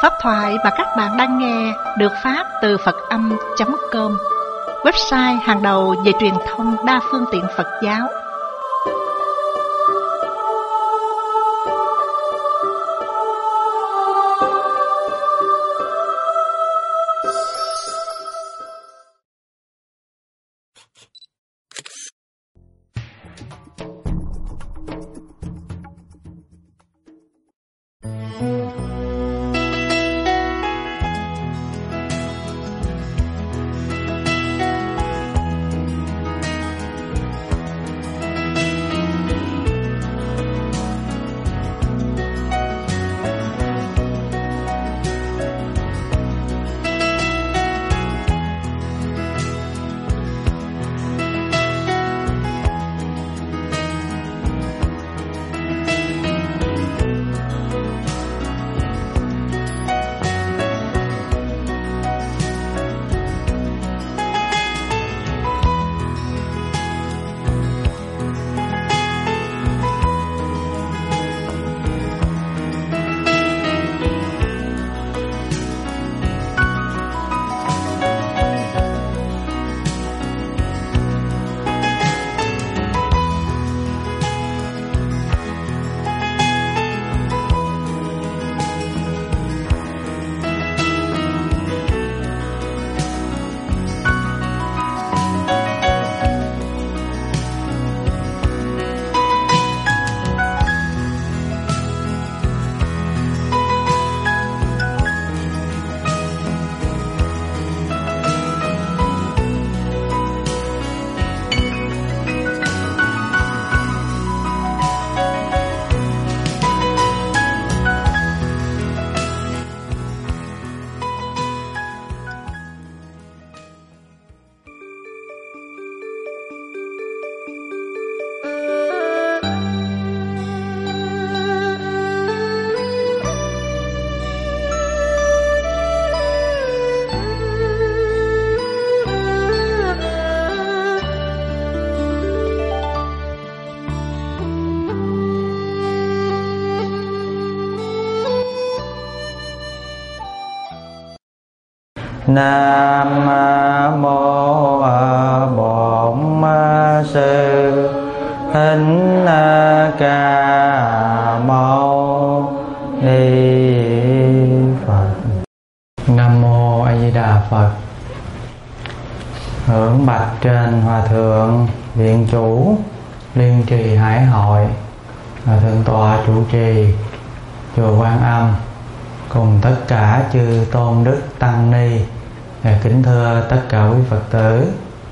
Pháp thoại mà các bạn đang nghe được phát từ Phật-âm.com, website hàng đầu về truyền thông đa phương tiện Phật giáo. Nam mô Bổn Sư Thích Ca Mâu Ni Phật. Nam mô A Di Đà Phật. Hưởng bạch trên Hòa thượng Viện Chủ Liên Trì Hải Hội, Hòa thượng tọa trụ trì chùa Quan Âm, cùng tất cả chư tôn đức tăng ni. Kính thưa tất cả quý Phật tử,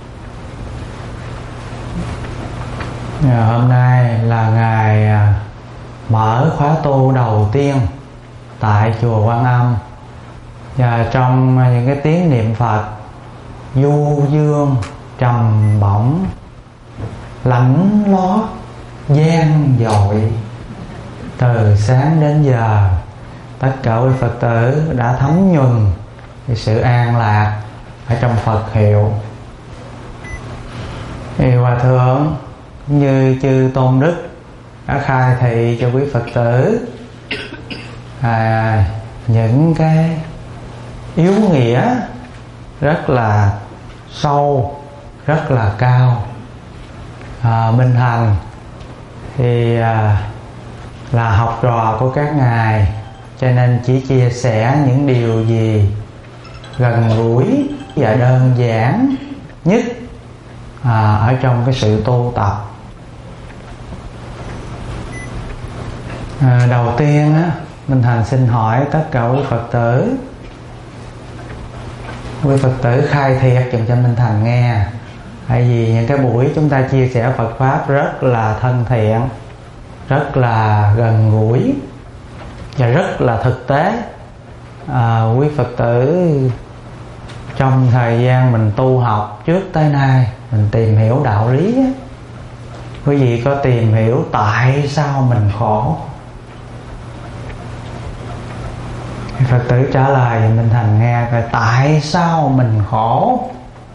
hôm nay là ngày mở khóa tu đầu tiên tại chùa Quan Âm, và trong những cái tiếng niệm Phật du dương trầm bổng lạnh lót gian dội, từ sáng đến giờ tất cả quý Phật tử đã thấm nhuần cái sự an lạc ở trong Phật hiệu. Thì Hòa thượng như chư tôn đức đã khai thị cho quý Phật tử những cái yếu nghĩa rất là sâu, rất là cao. Minh Hằng thì là học trò của các ngài, cho nên chỉ chia sẻ những điều gì gần gũi và đơn giản nhất ở trong cái sự tu tập. Đầu tiên Minh Hằng xin hỏi tất cả quý Phật tử, quý Phật tử khai thiệt dùm cho Minh Hằng nghe, tại vì những cái buổi chúng ta chia sẻ Phật Pháp rất là thân thiện, rất là gần gũi và rất là thực tế. Quý Phật tử trong thời gian mình tu học trước tới nay, mình tìm hiểu đạo lý á, quý vị có tìm hiểu tại sao mình khổ? Phật tử trả lời Minh Thành nghe coi tại sao mình khổ.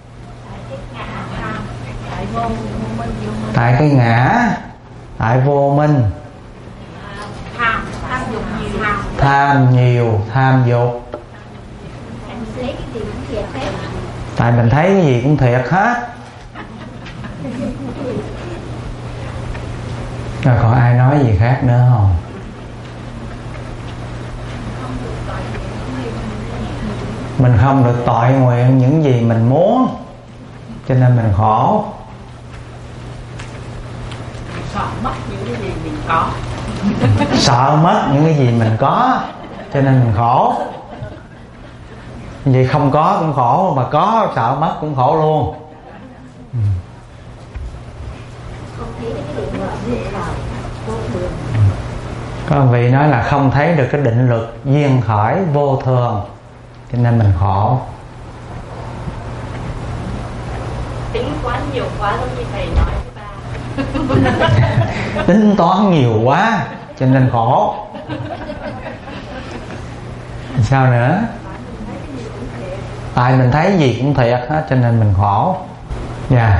Tại cái ngã, tại vô minh, tham nhiều, tham dục. Tại mình thấy cái gì cũng thiệt hết. Rồi còn ai nói gì khác nữa không? Mình không được tội nguyện những gì mình muốn, cho nên mình khổ. Sợ mất những cái gì mình có. Sợ mất những cái gì mình có, cho nên mình khổ. Vì không có cũng khổ, mà có sợ mất cũng khổ luôn. Có vị nói là không thấy được cái định luật duyên khởi vô thường, cho nên mình khổ. Tính quá nhiều quá giống như thầy nói với ba. Tính toán nhiều quá cho nên khổ. Sao nữa? Tại mình thấy gì cũng thiệt hết cho nên mình khổ. Dạ.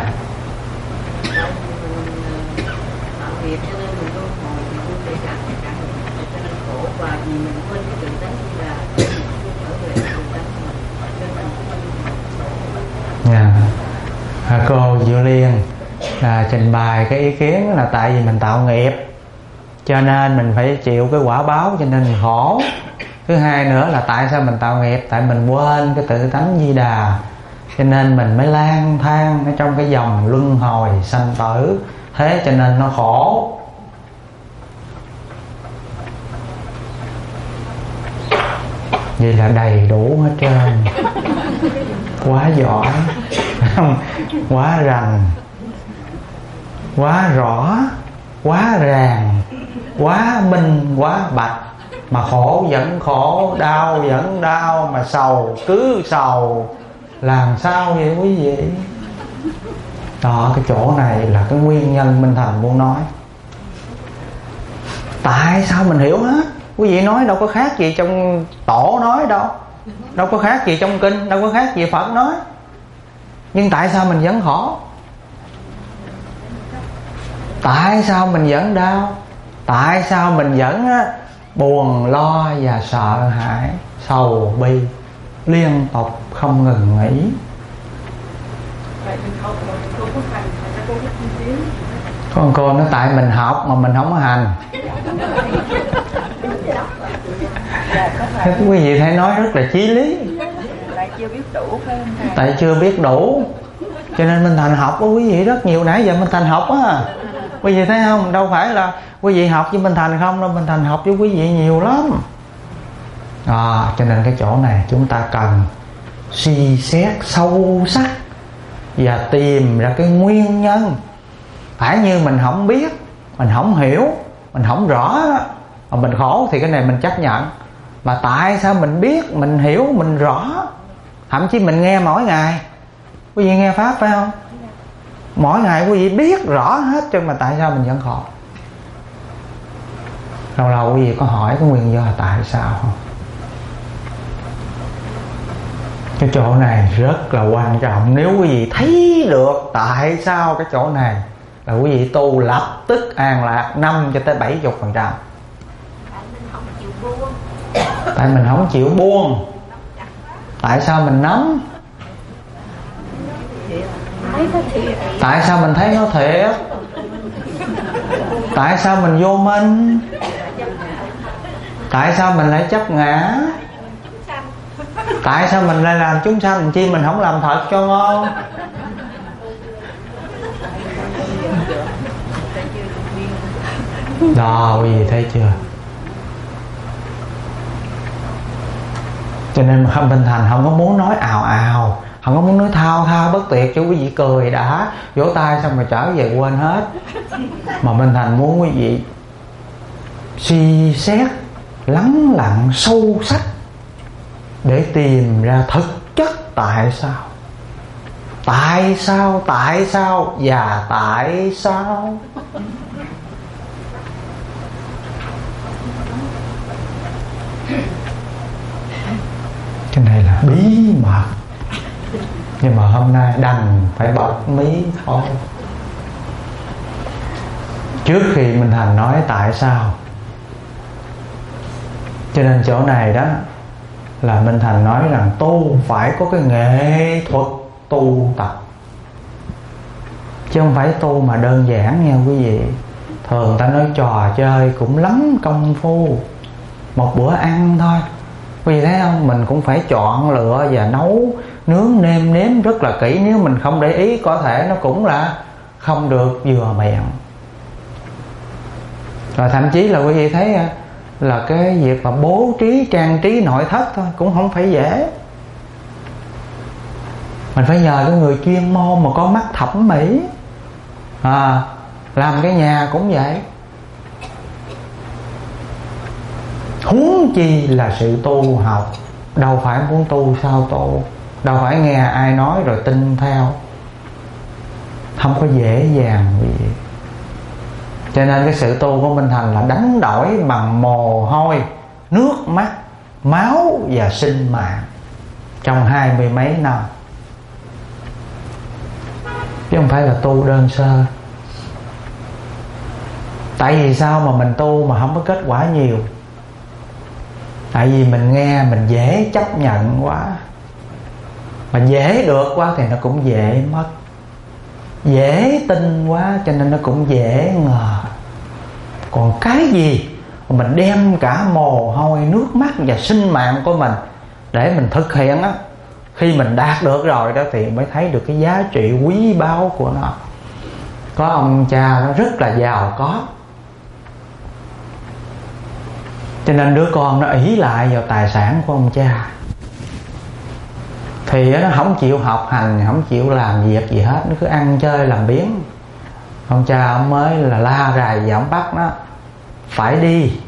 Cô Diệu Liên trình bày cái ý kiến là tại vì mình tạo nghiệp, cho nên mình phải chịu cái quả báo, cho nên mình khổ. Thứ hai nữa là tại sao mình tạo nghiệp? Tại mình quên cái tự tánh Di Đà, cho nên mình mới lang thang ở trong cái dòng luân hồi sanh tử. Thế cho nên nó khổ. Vậy là đầy đủ hết trơn. Quá giỏi, quá rành, quá rõ, quá ràng, quá minh, quá bạch. Mà khổ vẫn khổ, đau vẫn đau, mà sầu cứ sầu. Làm sao vậy quý vị? Đó, cái chỗ này là cái nguyên nhân Minh Thành muốn nói. Tại sao mình hiểu hết? Quý vị nói đâu có khác gì trong tổ nói đâu, đâu có khác gì trong kinh, đâu có khác gì Phật nói. Nhưng tại sao mình vẫn khổ? Tại sao mình vẫn đau? Tại sao mình vẫn buồn lo và sợ hãi, sầu bi liên tục không ngừng nghỉ? Con cô nói tại mình học mà mình không có hành. Thế quý vị thấy nói rất là chí lý. Tại chưa biết đủ phải không thầy? Tại chưa biết đủ, cho nên Minh Thành học với quý vị rất nhiều. Nãy giờ Minh Thành học á, quý vị thấy không? Đâu phải là quý vị học với Minh Thành không đâu, Minh Thành học với quý vị nhiều lắm. Cho nên cái chỗ này chúng ta cần suy xét sâu sắc và tìm ra cái nguyên nhân. Phải như mình không biết, mình không hiểu, mình không rõ mà mình khổ thì cái này mình chấp nhận. Mà tại sao mình biết, mình hiểu, mình rõ, thậm chí mình nghe mỗi ngày. Quý vị nghe Pháp phải không? Mỗi ngày quý vị biết rõ hết, chứ mà tại sao mình vẫn khổ? Lâu lâu quý vị có hỏi cái nguyên do là tại sao không? Cái chỗ này rất là quan trọng. Nếu quý vị thấy được tại sao cái chỗ này là quý vị tu lập tức an lạc 5 cho tới 70%. Tại mình không chịu buông. Tại sao mình nắm? Tại sao mình thấy nó thiệt? Tại sao mình vô minh? Tại sao mình lại chấp ngã? Tại sao mình lại làm chúng sanh chi mình không làm thật cho ngon? Đó, quý vị thấy chưa? Cho nên mà Minh Thành không có muốn nói ào ào, không có muốn nói thao thao bất tuyệt cho quý vị cười đã, vỗ tay xong rồi trở về quên hết. Mà Minh Thành muốn quý vị suy xét, lắng lặng, sâu sắc để tìm ra thực chất tại sao. Tại sao, tại sao và tại sao. Cái này là bí mật, nhưng mà hôm nay đành phải bật mí thôi. Trước khi Minh Thành nói tại sao, Cho nên chỗ này đó là Minh Thành nói rằng tu phải có cái nghệ thuật tu tập, chứ không phải tu mà đơn giản nha quý vị. Thường ta nói trò chơi cũng lắm công phu, một bữa ăn thôi. Quý vị thấy không? Mình cũng phải chọn lựa và nấu nướng nêm nếm rất là kỹ. Nếu mình không để ý có thể nó cũng là không được vừa miệng. Rồi thậm chí là quý vị thấy là cái việc mà bố trí trang trí nội thất thôi cũng không phải dễ. Mình phải nhờ cái người chuyên môn mà có mắt thẩm mỹ. Làm cái nhà cũng vậy. Huống chi là sự tu học. Đâu phải muốn tu sao tu, đâu phải nghe ai nói rồi tin theo. Không có dễ dàng gì. Cho nên cái sự tu của Minh Thành là đánh đổi bằng mồ hôi, nước mắt, máu và sinh mạng trong 20 mấy năm, chứ không phải là tu đơn sơ. Tại vì sao mà mình tu mà không có kết quả nhiều? Tại vì mình nghe mình dễ chấp nhận quá, mà dễ được quá thì nó cũng dễ mất, dễ tin quá cho nên nó cũng dễ ngờ. Còn cái gì mà mình đem cả mồ hôi, nước mắt và sinh mạng của mình để mình thực hiện á, khi mình đạt được rồi đó thì mới thấy được cái giá trị quý báu của nó. Có ông cha nó rất là giàu có, cho nên đứa con nó ỷ lại vào tài sản của ông cha, thì nó không chịu học hành, không chịu làm việc gì hết, nó cứ ăn chơi làm biếng. Ông cha ông mới là la rầy và ông bắt nó phải đi,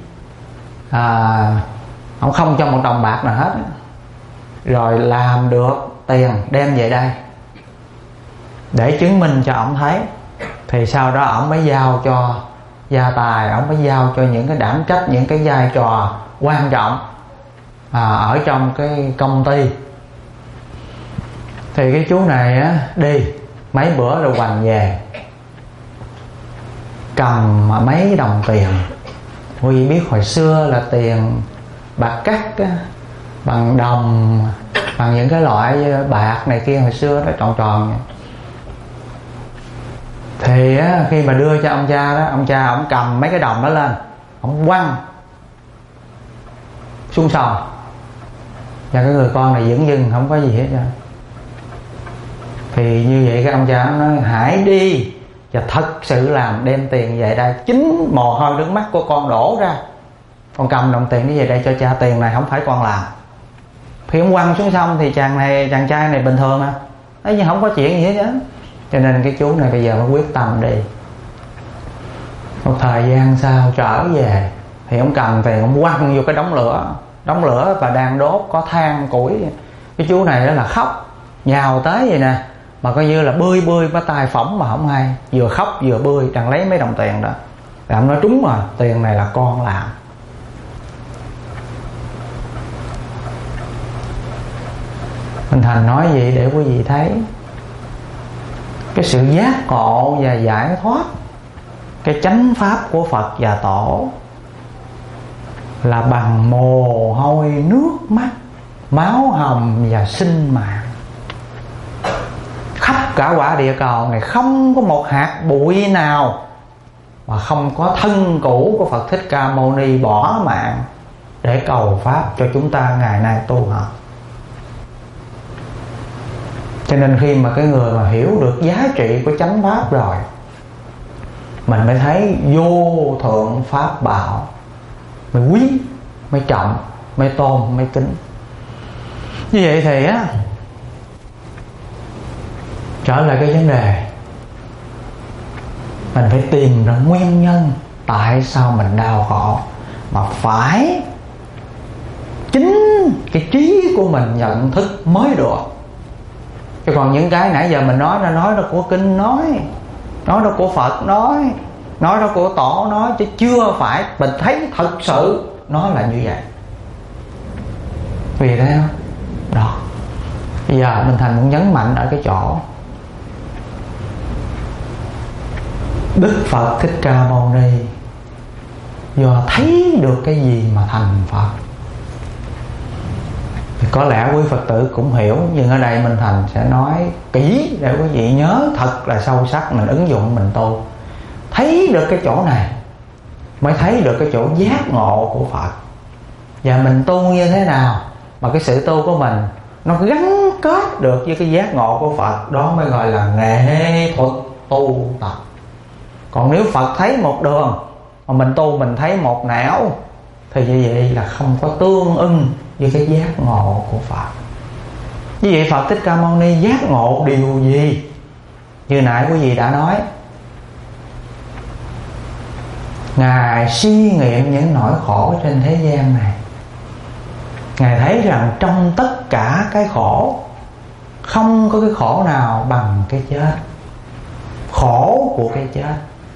ông không cho một đồng bạc nào hết, rồi làm được tiền đem về đây để chứng minh cho ông thấy. Thì sau đó ông mới giao cho gia tài, ông mới giao cho những cái đảm trách, những cái vai trò quan trọng ở trong cái công ty. Thì cái chú này á, đi mấy bữa rồi hoành về, cầm mấy đồng tiền. Quý vị biết hồi xưa là tiền bạc cắt á, bằng đồng, bằng những cái loại bạc này kia hồi xưa nó tròn tròn. Thì á, khi mà đưa cho ông cha đó, ông cha ông cầm mấy cái đồng đó lên, ông quăng xuống sông. Và cái người con này dửng dưng không có gì hết trơn. Thì như vậy cái ông cha nói hãy đi và thật sự làm, đem tiền về đây. Chính mồ hôi nước mắt của con đổ ra, con cầm đồng tiền đi về đây cho cha. Tiền này không phải con làm. Thì ông quăng xuống sông thì chàng trai này bình thường à, ấy nhưng không có chuyện gì hết á. Cho nên cái chú này bây giờ mới quyết tâm đi. Một thời gian sau trở về thì ông cầm tiền ông quăng vô cái đống lửa và đang đốt có than củi. Cái chú này đó là khóc nhào tới vậy nè, mà coi như là bươi bắt tay phỏng mà không hay, vừa khóc vừa bươi đang lấy mấy đồng tiền đó. Thì ông nói trúng rồi, tiền này là con làm. Minh Thành nói vậy để quý vị thấy cái sự giác ngộ và giải thoát, cái chánh pháp của Phật và Tổ là bằng mồ hôi nước mắt, máu hồng và sinh mạng. Khắp cả quả địa cầu này không có một hạt bụi nào mà không có thân cũ của Phật Thích Ca Mâu Ni bỏ mạng để cầu pháp cho chúng ta ngày nay tu học. Cho nên khi mà cái người mà hiểu được giá trị của chánh pháp rồi, mình mới thấy vô thượng pháp bảo, mới quý, mới trọng, mới tôn, mới kính. Như vậy thì á, trở lại cái vấn đề, mình phải tìm ra nguyên nhân tại sao mình đau khổ, mà phải chính cái trí của mình nhận thức mới được. Chứ còn những cái nãy giờ mình nói là của kinh nói là của Phật nói là của Tổ nói, chứ chưa phải mình thấy thật sự nó là như vậy. Vì thế không? Đó. Bây giờ mình Thành muốn nhấn mạnh ở cái chỗ Đức Phật Thích Ca Mâu Ni do thấy được cái gì mà thành Phật. Thì có lẽ quý Phật tử cũng hiểu, nhưng ở đây Minh Thành sẽ nói kỹ để quý vị nhớ thật là sâu sắc, mình ứng dụng mình tu. Thấy được cái chỗ này mới thấy được cái chỗ giác ngộ của Phật. Và mình tu như thế nào mà cái sự tu của mình nó gắn kết được với cái giác ngộ của Phật, đó mới gọi là nghệ thuật tu tập. Còn nếu Phật thấy một đường mà mình tu mình thấy một nẻo, thì như vậy là không có tương ưng với cái giác ngộ của Phật. Như vậy Phật Thích Ca Mâu Ni giác ngộ điều gì? Như nãy quý vị đã nói, Ngài suy nghiệm những nỗi khổ trên thế gian này. Ngài thấy rằng trong tất cả cái khổ, không có cái khổ nào bằng cái chết. Khổ của cái chết.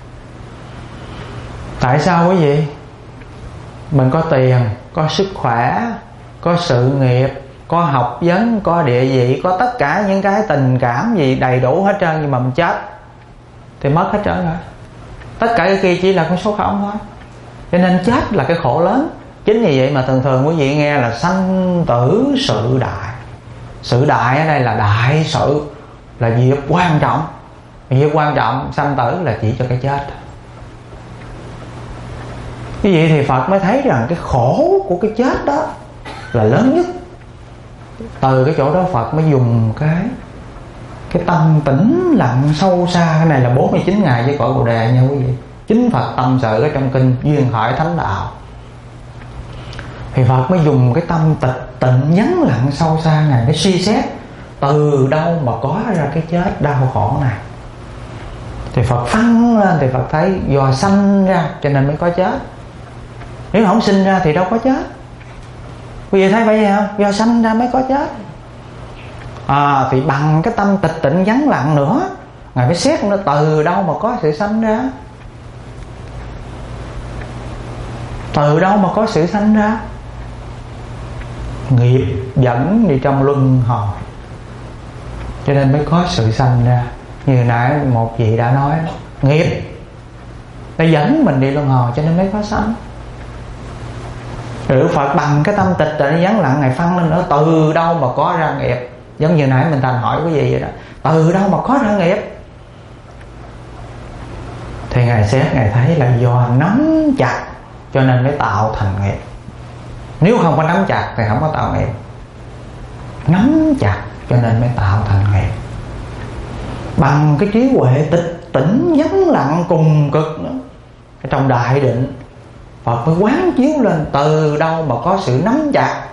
Tại sao quý vị? Mình có tiền, có sức khỏe, có sự nghiệp, có học vấn, có địa vị, có tất cả những cái tình cảm gì đầy đủ hết trơn, nhưng mà mình chết thì mất hết trơn rồi. Tất cả cái kia chỉ là con số không thôi. Cho nên chết là cái khổ lớn. Chính vì vậy mà thường thường quý vị nghe là sanh tử sự đại. Sự đại ở đây là đại sự, là việc quan trọng. Việc quan trọng, sanh tử là chỉ cho cái chết. Như vậy thì Phật mới thấy rằng cái khổ của cái chết đó là lớn nhất. Từ cái chỗ đó Phật mới dùng cái tâm tĩnh lặng sâu xa. Cái này là 49 ngày với cõi Bồ Đề nha quý vị. Chính Phật tâm sự ở trong kinh Duyên Khởi Thánh Đạo. Thì Phật mới dùng cái tâm tịch tịnh vắng lặng sâu xa này để suy xét từ đâu mà có ra cái chết đau khổ này. Thì Phật phân lên thì Phật thấy do sanh ra cho nên mới có chết. Nếu không sinh ra thì đâu có chết. Quý vị thấy vậy không? Do sanh ra mới có chết. Thì bằng cái tâm tịch tịnh vắng lặng nữa, Ngài phải xét nó từ đâu mà có sự sanh ra. Từ đâu mà có sự sanh ra? Nghiệp dẫn đi trong luân hồi, cho nên mới có sự sanh ra. Như nãy một vị đã nói, nghiệp nó dẫn mình đi luân hồi cho nên mới có sanh. Rồi Phật bằng cái tâm tịch tịnh vắng lặng, Ngài phân lên nữa từ đâu mà có ra nghiệp. Giống như nãy mình Thành hỏi cái gì vậy đó, từ đâu mà có ra nghiệp? Thì Ngài xét, Ngài thấy là do nắm chặt cho nên mới tạo thành nghiệp. Nếu không có nắm chặt thì không có tạo nghiệp. Nắm chặt cho nên mới tạo thành nghiệp. Bằng cái trí huệ tịch tỉnh vắng lặng cùng cực nữa, trong đại định Phật mới quán chiếu lên từ đâu mà có sự nắm chặt.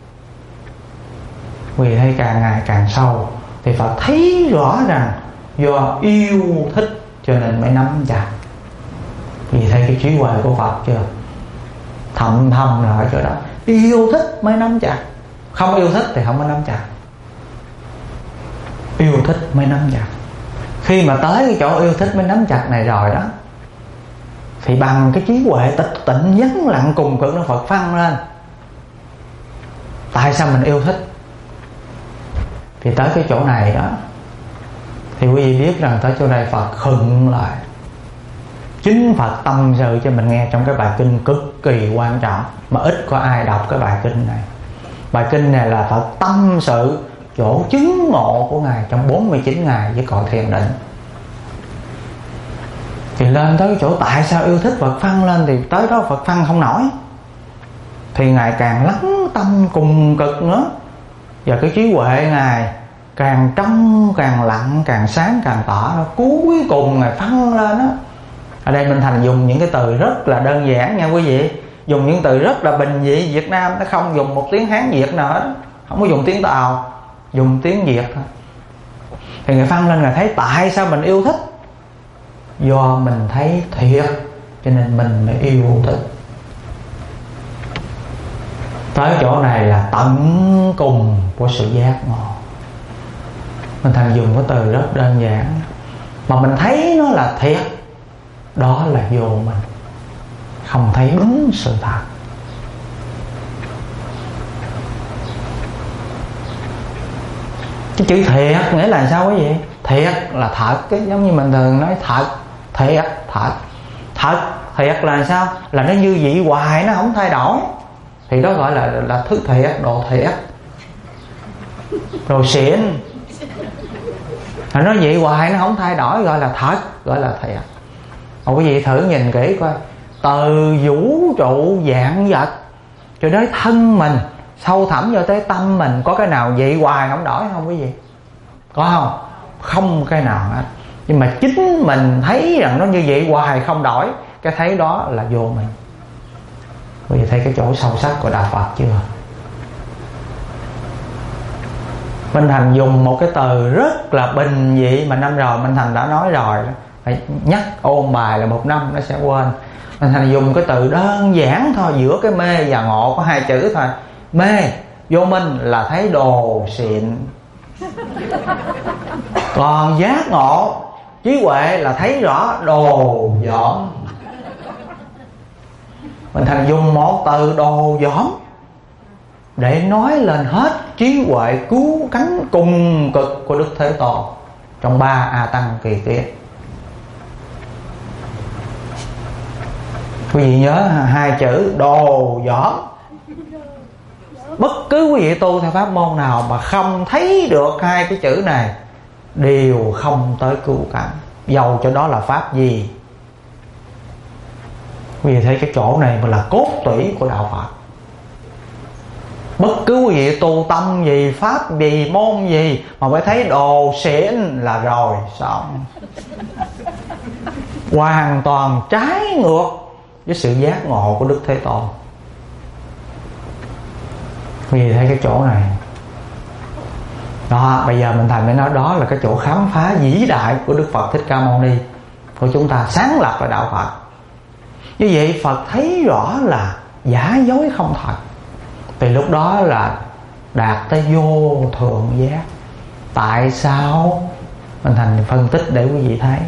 Vì thấy càng ngày càng sâu thì Phật thấy rõ rằng do yêu thích cho nên mới nắm chặt. Vì thấy cái trí huệ của Phật chưa? Thầm thầm rồi chỗ đó. Yêu thích mới nắm chặt. Không yêu thích thì không có nắm chặt. Yêu thích mới nắm chặt. Khi mà tới cái chỗ yêu thích mới nắm chặt này rồi đó, thì bằng cái trí huệ tịch tịnh vắng lặng cùng cực nó Phật phân lên tại sao mình yêu thích. Thì tới cái chỗ này đó thì quý vị biết rằng tới chỗ này Phật khựng lại. Chính Phật tâm sự cho mình nghe trong cái bài kinh cực kỳ quan trọng mà ít có ai đọc cái bài kinh này. Bài kinh này là Phật tâm sự chỗ chứng ngộ của Ngài trong 49 ngày với cõi thiền định. Thì lên tới cái chỗ tại sao yêu thích Phật phân lên, thì tới đó Phật phân không nổi. Thì Ngài càng lắng tâm cùng cực nữa. Và cái trí huệ Ngài càng trong, càng lặng, càng sáng, càng tỏ. Cuối cùng Ngài phân lên đó. Ở đây mình Thành dùng những cái từ rất là đơn giản nha quý vị. Dùng những từ rất là bình dị Việt Nam. Nó không dùng một tiếng Hán Việt nào hết. Không có dùng tiếng Tàu, dùng tiếng Việt thôi. Thì Ngài phân lên, Ngài thấy tại sao mình yêu thích. Do mình thấy thiệt cho nên mình mới yêu thích. Tới chỗ này là tận cùng của sự giác ngộ. Mình Thành dùng cái từ rất đơn giản mà mình thấy nó là thiệt, đó là vô mình, không thấy đúng sự thật. Cái chữ thiệt nghĩa là sao quý vị? Thiệt là thật, cái giống như mình thường nói thật, thiệt, thật. Thật, thiệt là sao? Là nó như vậy hoài, nó không thay đổi. Thì đó gọi là thứ thiệt, độ thiệt. đồ xịn. Nó vậy hoài nó không thay đổi, gọi là thật, gọi là thiệt. Mà quý vị thử nhìn kỹ coi, từ vũ trụ vạn vật cho đến thân mình, sâu thẳm cho tới tâm mình, có cái nào vậy hoài không đổi không quý vị? Có không? Không cái nào hết. Nhưng mà chính mình thấy rằng nó như vậy hoài không đổi, cái thấy đó là vô mình. Quý vị thấy cái chỗ sâu sắc của đạo Phật chưa? Minh Thành dùng một cái từ rất là bình dị mà năm rồi Minh Thành đã nói rồi đó. Phải nhắc ôn bài là 1 năm nó sẽ quên. Minh Thành dùng cái từ đơn giản thôi, giữa cái mê và ngộ có 2 chữ thôi. Mê, vô minh là thấy đồ xịn. Còn giác ngộ, trí huệ là thấy rõ đồ dỏm. Minh Thành dùng một từ đồ dỏm để nói lên hết trí huệ cứu cánh cùng cực của Đức Thế Tôn trong 3 A Tăng kỳ tiết. Quý vị nhớ 2 chữ đồ dỏm. Bất cứ quý vị tu theo pháp môn nào mà không thấy được 2 cái chữ này đều không tới cứu cánh, dầu cho đó là pháp gì. Quý vị thấy cái chỗ này mà là cốt tủy của đạo Phật. Bất cứ quý vị tu tâm gì, pháp gì, môn gì mà phải thấy đồ xịn là rồi xong. Hoàn toàn trái ngược với sự giác ngộ của Đức Thế Tôn. Quý vị thấy cái chỗ này đó, bây giờ mình Thành mới nói đó là cái chỗ khám phá vĩ đại của Đức Phật Thích Ca Mâu Ni, của chúng ta sáng lập là đạo Phật. Như vậy Phật thấy rõ là giả dối không thật, thì lúc đó là đạt tới vô thượng giác. Tại sao? Mình Thành phân tích để quý vị thấy.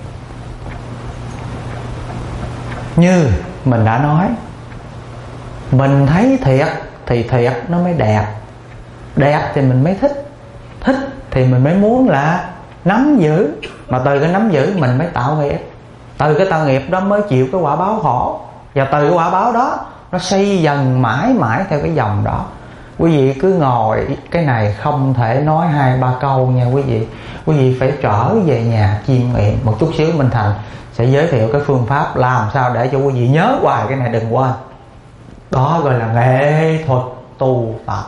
Như mình đã nói, mình thấy thiệt thì thiệt nó mới đẹp, đẹp thì mình mới thích, thích thì mình mới muốn là nắm giữ. Mà từ cái nắm giữ mình mới tạo nghiệp, từ cái tạo nghiệp đó mới chịu cái quả báo khổ. Và từ cái quả báo đó nó xây dần mãi mãi theo cái dòng đó. Quý vị cứ ngồi, cái này không thể nói 2-3 câu nha quý vị. Quý vị phải trở về nhà chiêm nghiệm một chút xíu. Minh Thành sẽ giới thiệu cái phương pháp làm sao để cho quý vị nhớ hoài cái này đừng quên. Đó gọi là nghệ thuật tu tập.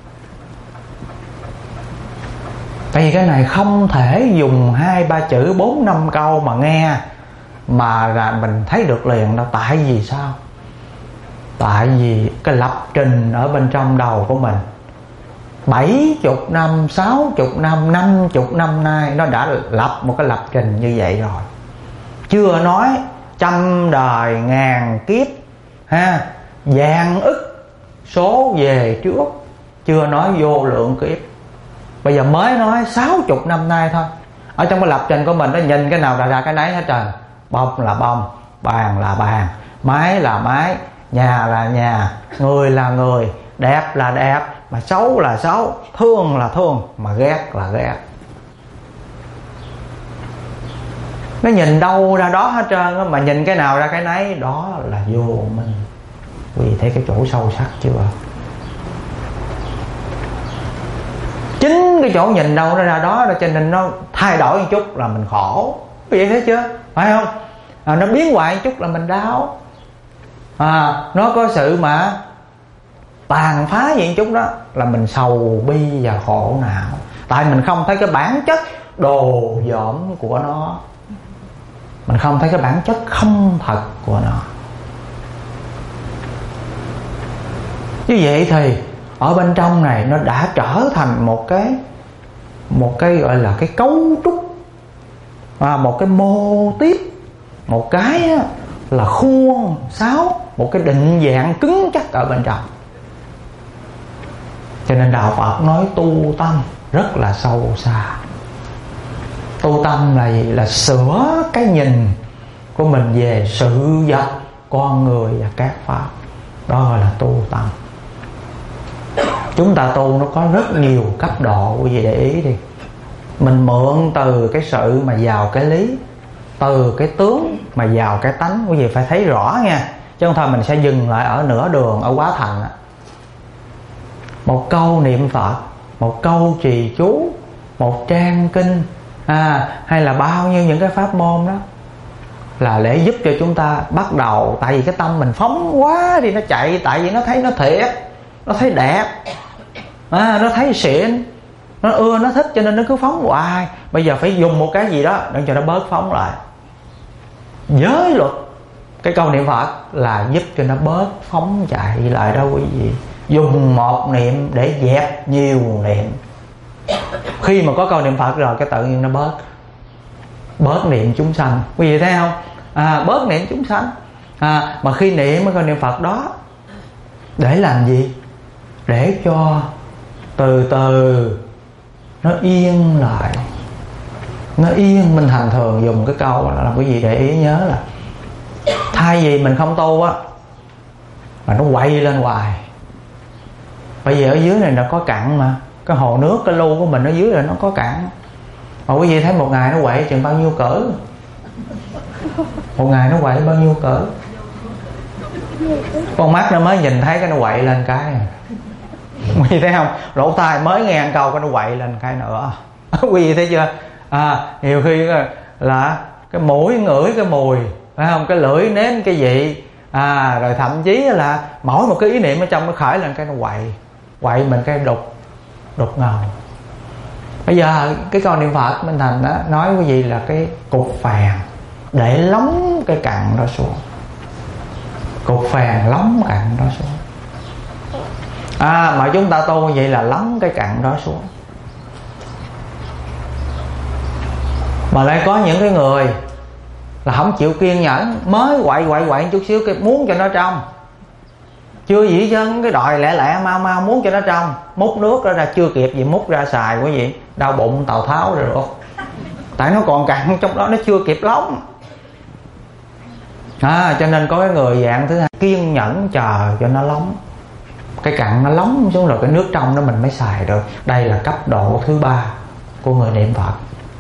Tại vì cái này không thể dùng 2-3 chữ 4-5 câu mà nghe mà là mình thấy được liền đâu. Tại vì sao? Tại vì cái lập trình ở bên trong đầu của mình 70 năm, 60 năm, 50 năm nay nó đã lập một cái lập trình như vậy rồi. Chưa nói trăm đời ngàn kiếp ha, vạn ức số về trước, chưa nói vô lượng kiếp. Bây giờ mới nói 60 năm nay thôi. Ở trong cái lập trình của mình nó nhìn cái nào ra cái nấy hết trơn. Bông là bông, bàn là bàn, máy là máy, nhà là nhà, người là người, đẹp là đẹp, mà xấu là xấu, thương là thương, mà ghét là ghét. Nó nhìn đâu ra đó hết trơn, mà nhìn cái nào ra cái nấy. Đó là vô minh. Quý vị thấy cái chỗ sâu sắc chưa? Chính cái chỗ nhìn đâu nó ra đó, cho nên nó thay đổi một chút là mình khổ. Quý vị thấy chưa? Phải không? Nó biến hoại một chút là mình đau. Nó có sự mà tàn phá gì một chút đó là mình sầu bi và khổ não. Tại mình không thấy cái bản chất đồ dỏm của nó, mình không thấy cái bản chất không thật của nó. Như vậy thì ở bên trong này nó đã trở thành một cái gọi là cái cấu trúc, một cái mô tiếp, một cái là khuôn sáo, một cái định dạng cứng chắc ở bên trong. Cho nên đạo Phật nói tu tâm rất là sâu xa. Tu tâm là gì? Là sửa cái nhìn của mình về sự vật, con người và các pháp. Đó gọi là tu tâm. Chúng ta tu nó có rất nhiều cấp độ, quý vị để ý đi. Mình mượn từ cái sự mà vào cái lý, từ cái tướng mà vào cái tánh. Quý vị phải thấy rõ nha, chứ không thôi mình sẽ dừng lại ở nửa đường, ở quá thành. Một câu niệm Phật một câu trì chú, một trang kinh, hay là bao nhiêu những cái pháp môn đó, là để giúp cho chúng ta bắt đầu. Tại vì cái tâm mình phóng quá đi, nó chạy, tại vì nó thấy nó thiệt, nó thấy đẹp, nó thấy xịn, nó ưa, nó thích, cho nên nó cứ phóng hoài. Bây giờ phải dùng một cái gì đó để cho nó bớt phóng lại. Giới luật cái câu niệm Phật là giúp cho nó bớt phóng chạy lại đó quý vị. Dùng một niệm để dẹp nhiều niệm. Khi mà có câu niệm Phật rồi, cái tự nhiên nó bớt niệm chúng sanh. Quý vị thấy không? Bớt niệm chúng sanh. Mà khi niệm cái câu niệm Phật đó để làm gì? Để cho từ từ nó yên lại, nó yên. Mình thành thường dùng cái câu là quý vị để ý nhớ là thay vì mình không tu á, mà nó quay lên hoài. Bởi vì ở dưới này nó có cặn mà, cái hồ nước, cái lu của mình ở dưới là nó có cặn. Mà quý vị thấy một ngày nó quậy chừng bao nhiêu cỡ? Một ngày nó quậy bao nhiêu cỡ? Con mắt nó mới nhìn thấy cái nó quậy lên cái. Quý vị thấy không? Lỗ tai mới nghe ăn câu cái nó quậy lên cái nữa. Quý vị thấy chưa? Nhiều khi là cái mũi ngửi cái mùi, phải không? Cái lưỡi nếm cái vị, rồi thậm chí là mỗi một cái ý niệm ở trong nó khởi lên cái nó quậy mình cái đục ngầu. Bây giờ cái câu niệm Phật Minh Thành đó nói quý vị là cái cục phèn để lóng cái cặn đó xuống. Cục phèn lóng cặn đó xuống. Mà chúng ta tu vậy là lóng cái cặn đó xuống. Mà lại có những cái người là không chịu kiên nhẫn, mới quậy chút xíu cái muốn cho nó trong, chưa gì chân cái đòi lẹ mau muốn cho nó trong, múc nước đó ra chưa kịp gì múc ra xài quý vị, đau bụng Tào Tháo rồi luôn. Tại nó còn cặn trong đó, nó chưa kịp lóng. Cho nên có cái người dạng thứ hai kiên nhẫn chờ cho nó lóng, cái cặn nó lóng xuống rồi cái nước trong đó mình mới xài được. Đây là cấp độ thứ 3 của người niệm Phật.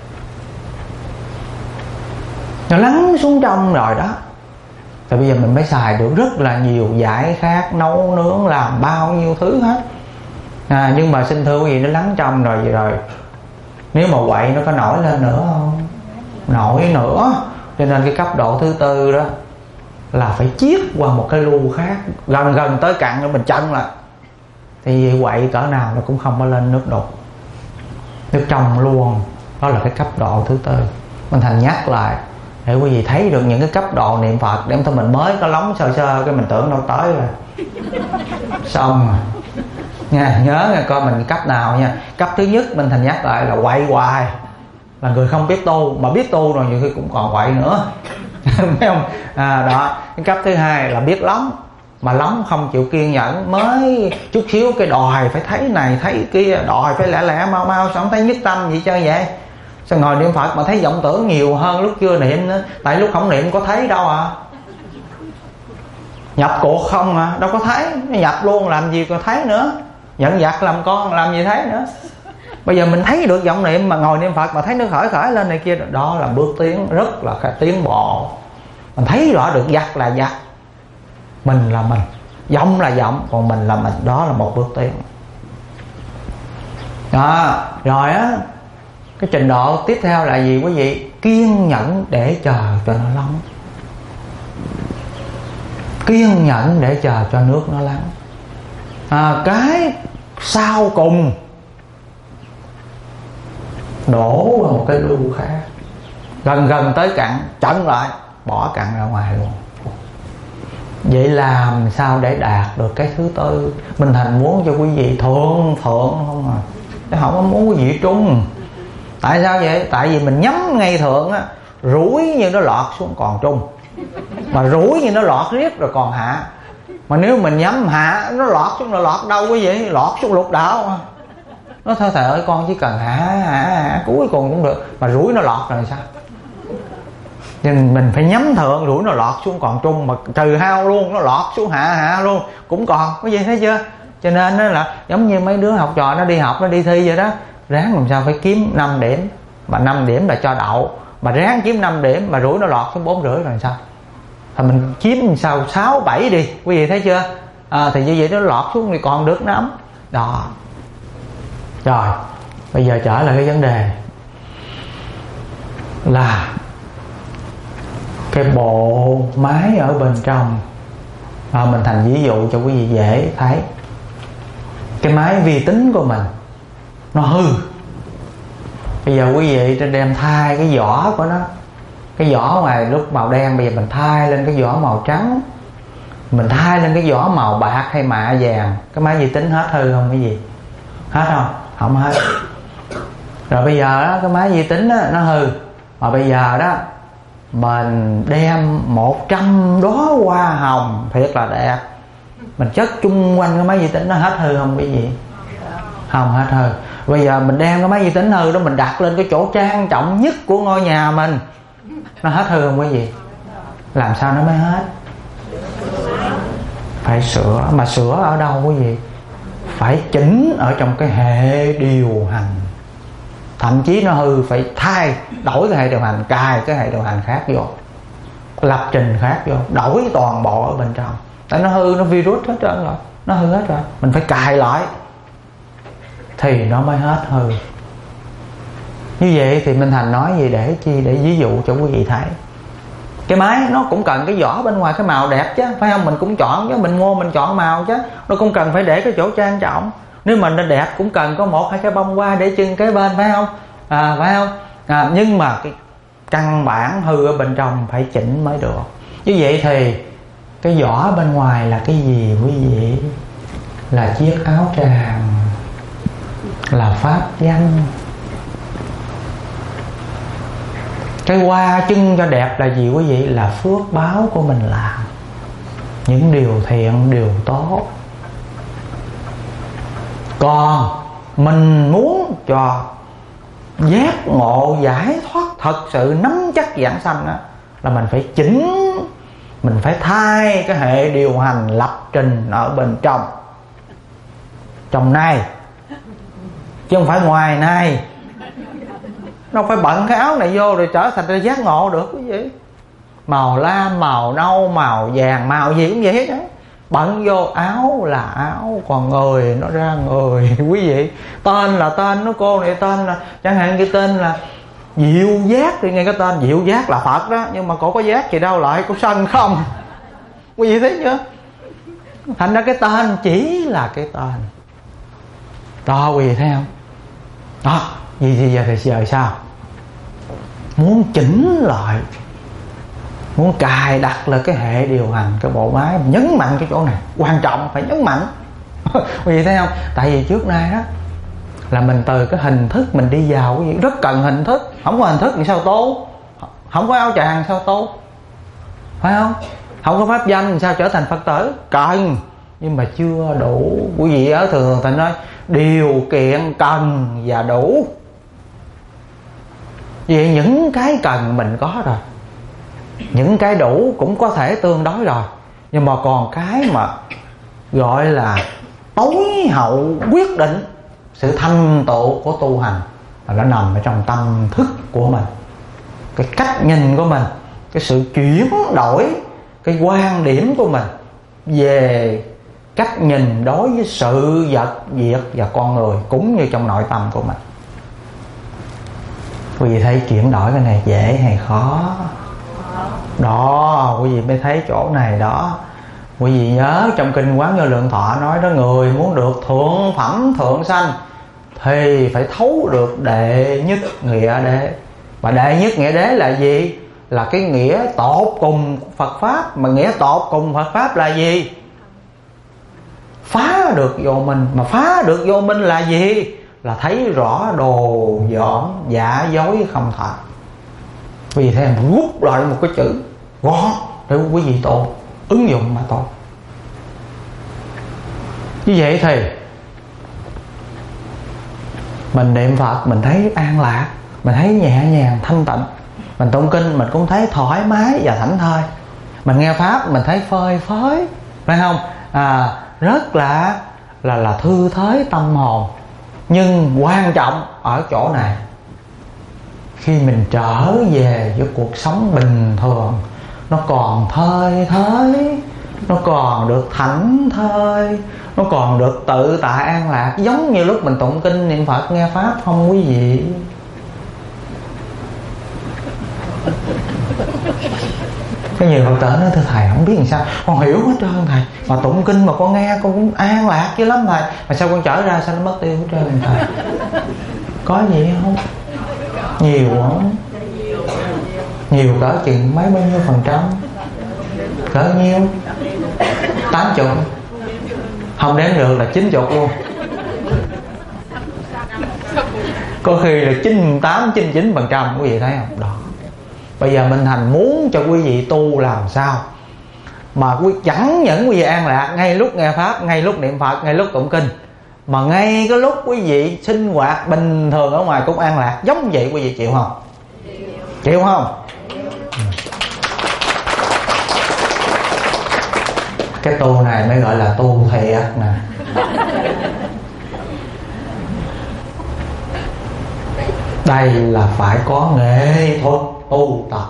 Nó lắng xuống trong rồi đó, thì bây giờ mình mới xài được rất là nhiều giải khác, nấu nướng làm bao nhiêu thứ hết. Nhưng mà xin thưa quý vị, nó lắng trong rồi nếu mà quậy nó có nổi lên nữa không? Nổi nữa. Cho nên cái cấp độ thứ 4 đó là phải chiết qua một cái lu khác, gần tới cặn rồi mình chân lại, thì quậy cỡ nào nó cũng không có lên nước đục, nước trong luôn. Đó là cái cấp độ thứ 4. Mình Thành nhắc lại để quý vị thấy được những cái cấp độ niệm Phật. Để thôi mình mới có lóng sơ cái mình tưởng đâu tới rồi xong rồi nha. Nhớ nha, coi mình cấp nào nha. Cấp thứ nhất mình Thành nhắc lại là quậy hoài, là người không biết tu, mà biết tu rồi nhiều khi cũng còn quậy nữa. Thấy không? Đó. Cái cấp thứ 2 là biết lóng, mà lóng không chịu kiên nhẫn, mới chút xíu cái đòi phải thấy này thấy kia, đòi phải lẹ mau sao không thấy nhất tâm gì chơi vậy. Sao ngồi niệm Phật mà thấy vọng tưởng nhiều hơn lúc chưa niệm nữa. Tại lúc không niệm có thấy đâu nhập cuộc không đâu có thấy. Nó nhập luôn làm gì còn thấy nữa. Giận vặt làm con làm gì thấy nữa. Bây giờ mình thấy được vọng niệm mà ngồi niệm Phật mà thấy nó khởi lên này kia, đó là bước tiến rất là tiến bộ. Mình thấy rõ được vặt là vặt, mình là mình, vọng là vọng, còn mình là mình. Đó là một bước tiến đó. Rồi cái trình độ tiếp theo là gì quý vị? Kiên nhẫn để chờ cho nó lắng. Kiên nhẫn để chờ cho nước nó lắng. Cái sau cùng đổ vào một cái lu khác, gần tới cặn, chặn lại, bỏ cặn ra ngoài luôn. Vậy làm sao để đạt được cái thứ 4? Mình Thành muốn cho quý vị thượng không chứ không có muốn quý vị trung. Tại sao vậy? Tại vì mình nhắm ngay thượng á, rủi như nó lọt xuống còn trung, mà rủi như nó lọt riết rồi còn hạ. Mà nếu mình nhắm hạ, nó lọt xuống, nó lọt đâu quý vị? Lọt xuống lục đạo. Nó thôi thầy ơi con chỉ cần hạ cuối cùng cũng được. Mà rủi nó lọt rồi sao? Nên mình phải nhắm thượng, rủi nó lọt xuống còn trung, mà trừ hao luôn, nó lọt xuống hạ luôn cũng còn. Có gì thấy chưa? Cho nên đó là giống như mấy đứa học trò nó đi học, nó đi thi vậy đó, ráng làm sao phải kiếm 5 điểm, mà 5 điểm là cho đậu, mà ráng kiếm 5 điểm mà rủi nó lọt xuống 4,5 rồi sao? Thì mình kiếm sao 6, 7 đi, quý vị thấy chưa? Thì như vậy nó lọt xuống thì còn được 5 đó. Rồi bây giờ trở lại cái vấn đề là cái bộ máy ở bên trong. Mình thành ví dụ cho quý vị dễ thấy. Cái máy vi tính của mình nó hư. Bây giờ quý vị đem thay cái vỏ của nó. Cái vỏ ngoài lúc màu đen, bây giờ mình thay lên cái vỏ màu trắng, mình thay lên cái vỏ màu bạc hay mạ vàng. Cái máy vi tính hết hư không cái gì? Hết không? Không hết. Rồi bây giờ đó, cái máy vi tính đó, nó hư. Mà bây giờ đó mình đem 100 đóa hoa hồng thiệt là đẹp, mình chất chung quanh cái máy vi tính, nó hết hư không cái gì? Không hết hư. Bây giờ mình đem cái máy vi tính hư đó, mình đặt lên cái chỗ trang trọng nhất của ngôi nhà mình, nó hết hư không quý vị? Làm sao nó mới hết? Phải sửa. Mà sửa ở đâu quý vị? Phải chỉnh ở trong cái hệ điều hành. Thậm chí nó hư phải đổi cái hệ điều hành, cài cái hệ điều hành khác vô, lập trình khác vô, đổi toàn bộ ở bên trong. Tại nó hư, nó virus hết trơn rồi, nó hư hết rồi, mình phải cài lại thì nó mới hết hư. Như vậy thì Minh Thành nói gì để chi? Để ví dụ cho quý vị thấy. Cái máy nó cũng cần cái vỏ bên ngoài cái màu đẹp chứ, phải không? Mình cũng chọn chứ, mình mua mình chọn màu chứ, nó cũng cần phải để cái chỗ trang trọng. Nếu mà nó đẹp cũng cần có 1-2 cái bông hoa để trưng kế bên, phải không? Phải không? Nhưng mà cái căn bản hư ở bên trong phải chỉnh mới được. Như vậy thì cái vỏ bên ngoài là cái gì quý vị? Là chiếc áo tràng, là pháp danh. Cái hoa trưng cho đẹp là gì quý vị? Là phước báo của mình làm, những điều thiện, điều tốt. Còn mình muốn cho giác ngộ giải thoát thật sự nắm chắc giảng sanh đó, là mình phải chỉnh, mình phải thay cái hệ điều hành lập trình ở bên trong này, chứ không phải ngoài này. Nó phải bận cái áo này vô rồi trở thành ra giác ngộ được quý vị. Màu lam, màu nâu, màu vàng, màu gì cũng vậy hết đấy. Bận vô áo là áo, còn người nó ra người quý vị. Tên là tên, nó cô này tên là, chẳng hạn cái tên là Diệu Giác thì nghe cái tên Diệu Giác là Phật đó, nhưng mà cổ có giác gì đâu, lại có sân không? Quý vị thấy chưa? Thành ra cái tên chỉ là cái tên đó, quý vị thấy không? Đó, gì giờ thì giờ sao? Muốn chỉnh lại, muốn cài đặt là cái hệ điều hành, cái bộ máy, nhấn mạnh cái chỗ này quan trọng, phải nhấn mạnh. Quý vị thấy không? Tại vì trước nay đó là mình từ cái hình thức mình đi vào, quý vị rất cần hình thức. Không có hình thức thì sao tu? Không có áo tràng sao tu? Phải không? Không có pháp danh thì sao trở thành Phật tử? Cần, nhưng mà chưa đủ. Quý vị ở thường ta nói điều kiện cần và đủ. Vậy những cái cần mình có rồi, những cái đủ cũng có thể tương đối rồi, nhưng mà còn cái mà gọi là tối hậu quyết định sự thành tựu của tu hành là nó nằm ở trong tâm thức của mình, cái cách nhìn của mình, cái sự chuyển đổi cái quan điểm của mình về cách nhìn đối với sự vật, việc và con người, cũng như trong nội tâm của mình. Quý vị thấy chuyển đổi cái này dễ hay khó? Đó, quý vị mới thấy chỗ này đó. Quý vị nhớ trong Kinh Quán Vô Lượng Thọ nói đó, người muốn được thượng phẩm thượng sanh thì phải thấu được đệ nhất nghĩa đế. Và đệ nhất nghĩa đế là gì? Là cái nghĩa tột cùng Phật Pháp. Mà nghĩa tột cùng Phật Pháp là gì? Phá được vô minh. Mà phá được vô minh là gì? Là thấy rõ đồ dỏm, giả dối không thật. Vì thế em rút lại một cái chữ gọn để quý vị tu, ứng dụng mà tu. Như vậy thì mình niệm Phật mình thấy an lạc, mình thấy nhẹ nhàng thanh tịnh. Mình tụng kinh mình cũng thấy thoải mái và thảnh thơi. Mình nghe Pháp mình thấy phơi phới, phải không? Rất là thư thới tâm hồn. Nhưng quan trọng ở chỗ này, khi mình trở về với cuộc sống bình thường, nó còn thơi thới, nó còn được thảnh thơi, nó còn được tự tại an lạc, giống như lúc mình tụng kinh niệm Phật nghe pháp không quý vị? Có nhiều Phật tử nói thưa thầy không biết làm sao, con hiểu hết trơn thầy, mà tụng kinh mà con nghe con cũng an lạc chứ lắm thầy, mà sao con trở ra sao nó mất tiêu hết trơn thầy? Có gì không? Nhiều không? Nhiều cỡ chừng mấy bao nhiêu %? Cỡ nhiêu? 80? Không đếm được là 90 luôn. Có khi là 98, 99%. Quý vị thấy không? Đó. Bây giờ Minh Thành muốn cho quý vị tu làm sao mà chẳng những quý vị an lạc ngay lúc nghe pháp, ngay lúc niệm Phật, ngay lúc tụng kinh, mà ngay cái lúc quý vị sinh hoạt bình thường ở ngoài cũng an lạc giống vậy. Quý vị chịu không? Chịu không? Cái tu này mới gọi là tu thiệt nè. Đây là phải có nghệ thuật tu tập.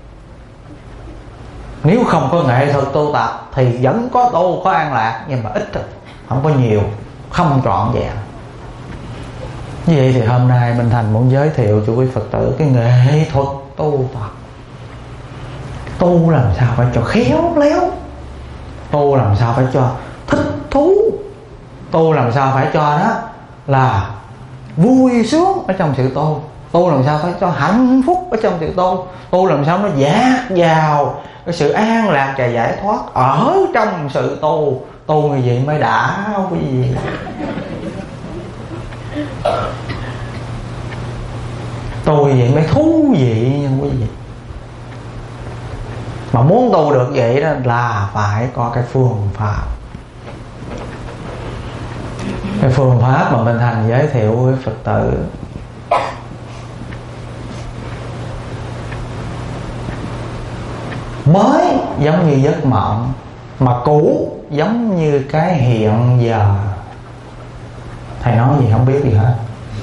Nếu không có nghệ thuật tu tập thì vẫn có tu, có an lạc, nhưng mà ít thôi, không có nhiều, không trọn vẹn. Như vậy thì hôm nay Minh Thành muốn giới thiệu cho quý Phật tử cái nghệ thuật tu tập. Tu làm sao phải cho khéo léo, tu làm sao phải cho thích thú, tu làm sao phải cho đó là vui sướng ở trong sự tu, tu làm sao phải cho hạnh phúc ở trong sự tu, tu làm sao nó dạt vào cái sự an lạc và giải thoát ở trong sự tu. Tu như vậy mới đã quý vị. Tu như vậy mới thú vị nha quý vị. Mà muốn tu được vậy đó là phải có cái phương pháp. Cái phương pháp mà Minh Thành giới thiệu với Phật tử mới giống như giấc mộng, mà cũ giống như cái hiện giờ. Thầy nói gì không biết gì hết.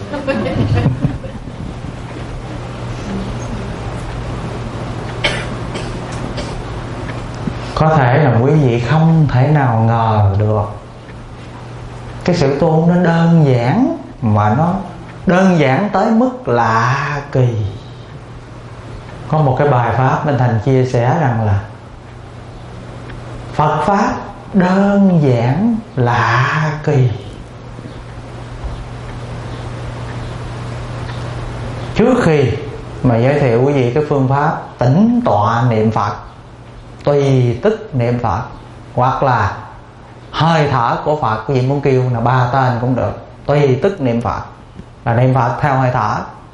Có thể là quý vị không thể nào ngờ được cái sự tu nó đơn giản, mà nó đơn giản tới mức lạ kỳ. Có một cái bài pháp Minh Thành chia sẻ rằng là Phật pháp đơn giản lạ kỳ. Trước khi mà giới thiệu quý vị cái phương pháp tĩnh tọa niệm Phật, tùy tức niệm Phật, hoặc là hơi thở của Phật, quý vị muốn kêu là 3 tên cũng được. Tùy tức niệm Phật là niệm Phật theo hơi thở.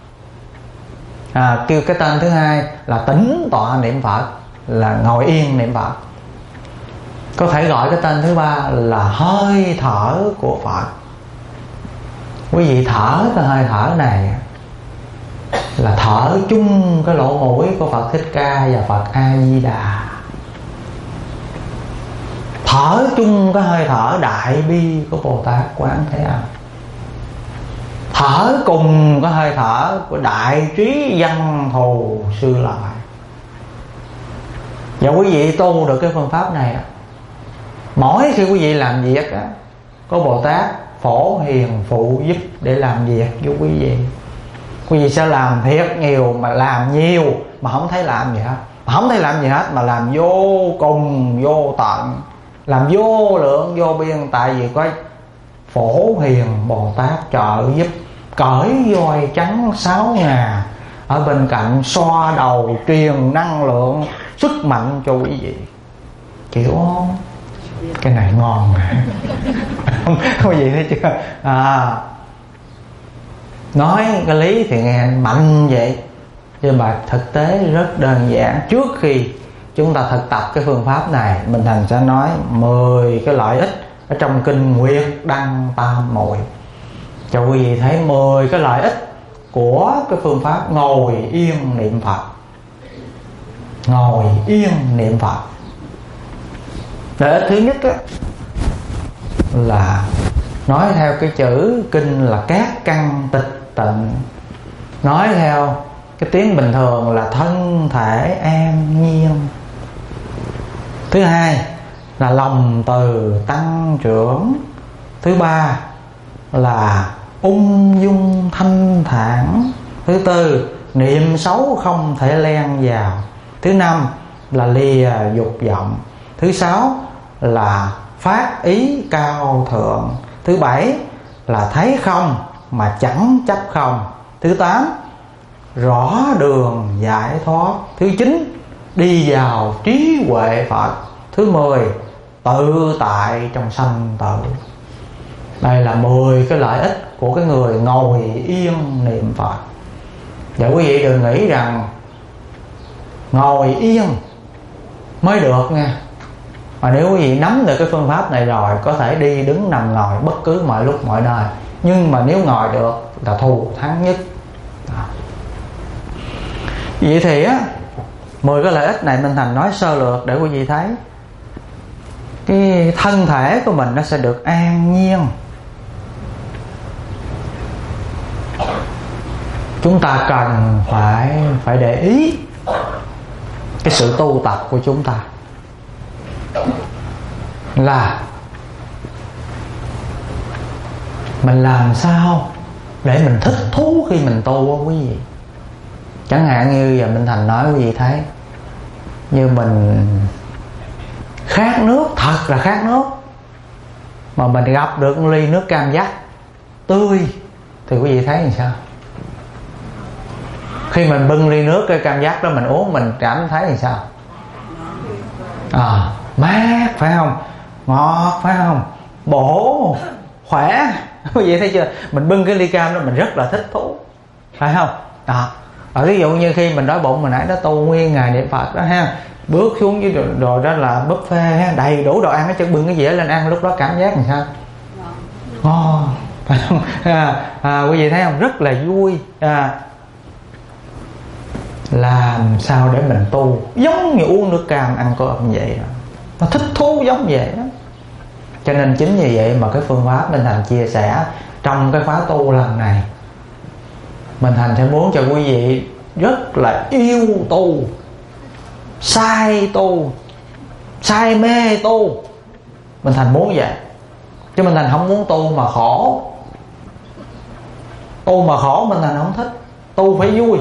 Kêu cái tên thứ hai là tĩnh tọa niệm Phật, là ngồi yên niệm Phật. Có thể gọi cái tên thứ ba là hơi thở của Phật. Quý vị thở cái hơi thở này là thở chung cái lỗ mũi của Phật Thích Ca và Phật A Di Đà, thở chung cái hơi thở đại bi của Bồ Tát Quán Thế Âm, thở cùng cái hơi thở của đại trí văn thù Sư Lợi. Và quý vị tu được cái phương pháp này đó, mỗi khi quý vị làm việc đó, có Bồ Tát phổ hiền phụ giúp để làm việc với quý vị. Quý vị sẽ làm thiệt nhiều, mà làm nhiều mà không thấy làm gì hết, không thấy làm gì hết, mà làm vô cùng vô tận, làm vô lượng vô biên. Tại vì có phổ hiền Bồ Tát trợ giúp, cởi voi trắng 6 ngà ở bên cạnh, xoa đầu, truyền năng lượng, sức mạnh cho quý vị. Chịu không? Cái này ngon mà. Quý vị thấy chưa? Nói cái lý thì nghe mạnh vậy, nhưng mà thực tế rất đơn giản. Trước khi chúng ta thực tập cái phương pháp này, Minh Thành sẽ nói 10 cái lợi ích ở trong kinh Nguyệt Đăng Tam Muội cho quý vị thấy 10 cái lợi ích của cái phương pháp ngồi yên niệm Phật. Ngồi yên niệm Phật. Lợi ích thứ nhất là nói theo cái chữ kinh là các căn tịch tịnh. Nói theo cái tiếng bình thường là thân thể an nhiên. Thứ hai là lòng từ tăng trưởng. Thứ ba là ung dung thanh thản. Thứ tư, niệm xấu không thể len vào. Thứ năm là lìa dục vọng. Thứ sáu là phát ý cao thượng. Thứ bảy là thấy không mà chẳng chấp không. Thứ tám, rõ đường giải thoát. Thứ chín, đi vào trí huệ Phật. Thứ 10, tự tại trong sanh tử. Đây là 10 cái lợi ích của cái người ngồi yên niệm Phật. Và quý vị đừng nghĩ rằng ngồi yên mới được nha. Mà nếu quý vị nắm được cái phương pháp này rồi, có thể đi đứng nằm ngồi bất cứ mọi lúc mọi nơi. Nhưng mà nếu ngồi được là thù thắng nhất. Vậy thì á, 10 cái lợi ích này Minh Thành nói sơ lược để quý vị thấy cái thân thể của mình nó sẽ được an nhiên. Chúng ta cần phải để ý cái sự tu tập của chúng ta là mình làm sao để mình thích thú khi mình tu quý vị. Chẳng hạn như giờ Minh Thành nói quý vị thấy, như mình khát nước, thật là khát nước, mà mình gặp được một ly nước cam giác tươi thì quý vị thấy làm sao? Khi mình bưng ly nước cái cam giác đó mình uống, mình cảm thấy làm sao? Mát phải không? Ngọt phải không? Bổ, khỏe. Quý vị thấy chưa? Mình bưng cái ly cam đó mình rất là thích thú, phải không? Ví dụ như khi mình đói bụng, mình nãy đó tu nguyên ngày niệm Phật đó ha, bước xuống với đồ đó là buffet ha, đầy đủ đồ ăn, nó chân bưng cái dĩa lên ăn, lúc đó cảm giác làm sao? Ngon, phải không? Quý vị thấy không? Rất là vui. Làm sao để mình tu giống như uống nước cam ăn cơm vậy đó. Nó thích thú giống vậy đó. Cho nên chính như vậy mà cái phương pháp Minh Thành chia sẻ trong cái khóa tu lần này, Minh Thành sẽ muốn cho quý vị rất là yêu tu, say tu, say mê tu. Minh Thành muốn vậy, chứ Minh Thành không muốn tu mà khổ. Tu mà khổ Minh Thành không thích. Tu phải vui.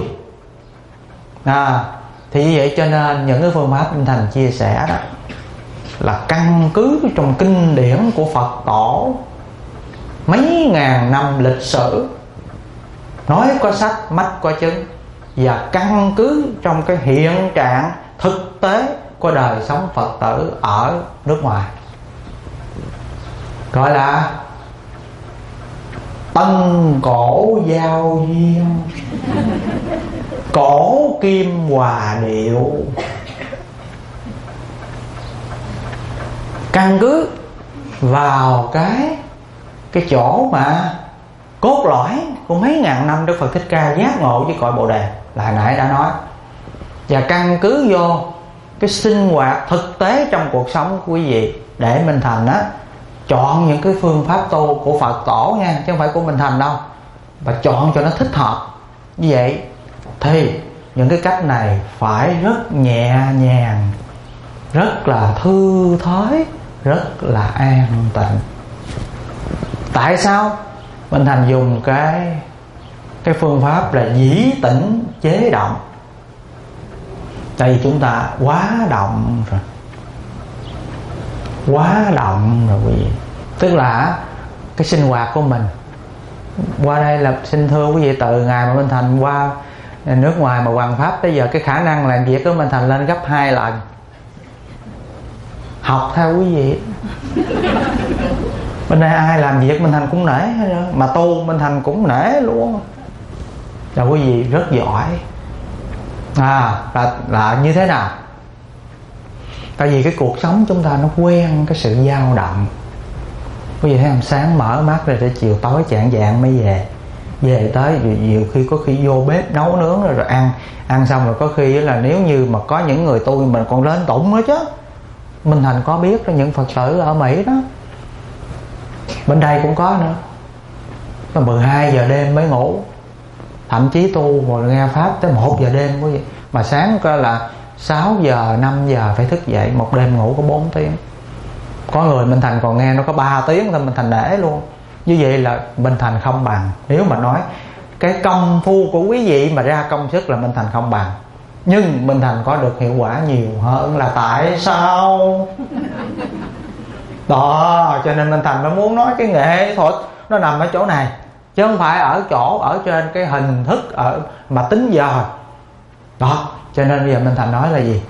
Thì như vậy cho nên những cái phương pháp Minh Thành chia sẻ đó là căn cứ trong kinh điển của Phật tổ mấy ngàn năm lịch sử, nói có sách mắt có chứng, và căn cứ trong cái hiện trạng thực tế của đời sống Phật tử ở nước ngoài, gọi là tân cổ giao duyên, cổ kim hòa điệu. Căn cứ vào cái chỗ mà cốt lõi của mấy ngàn năm Đức Phật Thích Ca giác ngộ với cội Bồ Đề là hồi nãy đã nói, và căn cứ vô cái sinh hoạt thực tế trong cuộc sống của quý vị để Minh Thành á chọn những cái phương pháp tu của Phật tổ nha, chứ không phải của Minh Thành đâu, và chọn cho nó thích hợp. Như vậy thì những cái cách này phải rất nhẹ nhàng, rất là thư thái, rất là an tịnh. Tại sao Minh Thành dùng cái phương pháp là dĩ tĩnh chế động? Tại vì chúng ta quá động rồi, quá động rồi quý vị. Tức là cái sinh hoạt của mình qua đây là xin thưa quý vị, từ ngày mà Minh Thành qua nước ngoài mà hoàn pháp tới giờ, cái khả năng làm việc của Minh Thành lên gấp 2 lần. Học theo quý vị. Bên đây ai làm việc Minh Thành cũng nể, mà tu Minh Thành cũng nể luôn. Là quý vị rất giỏi. Là như thế nào? Tại vì cái cuộc sống chúng ta nó quen cái sự dao động. Quý vị thấy không? Sáng mở mắt rồi tới chiều tối chạng vạng mới về. Về tới nhiều khi có khi vô bếp nấu nướng rồi ăn xong rồi có khi là nếu như mà có những người tu mình còn lên tụng nữa chứ. Minh Thành có biết đó, những Phật tử ở Mỹ đó, bên đây cũng có nữa, 12 giờ đêm mới ngủ, thậm chí tu rồi nghe pháp tới 1 giờ đêm quý vị. Mà sáng coi là 6 giờ 5 giờ phải thức dậy, một đêm ngủ có 4 tiếng. Có người Minh Thành còn nghe nó có 3 tiếng thôi Minh Thành nể luôn. Như vậy là Minh Thành không bằng. Nếu mà nói cái công phu của quý vị mà ra công sức là Minh Thành không bằng, nhưng Minh Thành có được hiệu quả nhiều hơn là tại sao? Đó, cho nên Minh Thành nó muốn nói cái nghệ thuật nó nằm ở chỗ này, chứ không phải ở chỗ ở trên cái hình thức ở mà tính giờ. Đó, cho nên bây giờ Minh Thành nói là gì?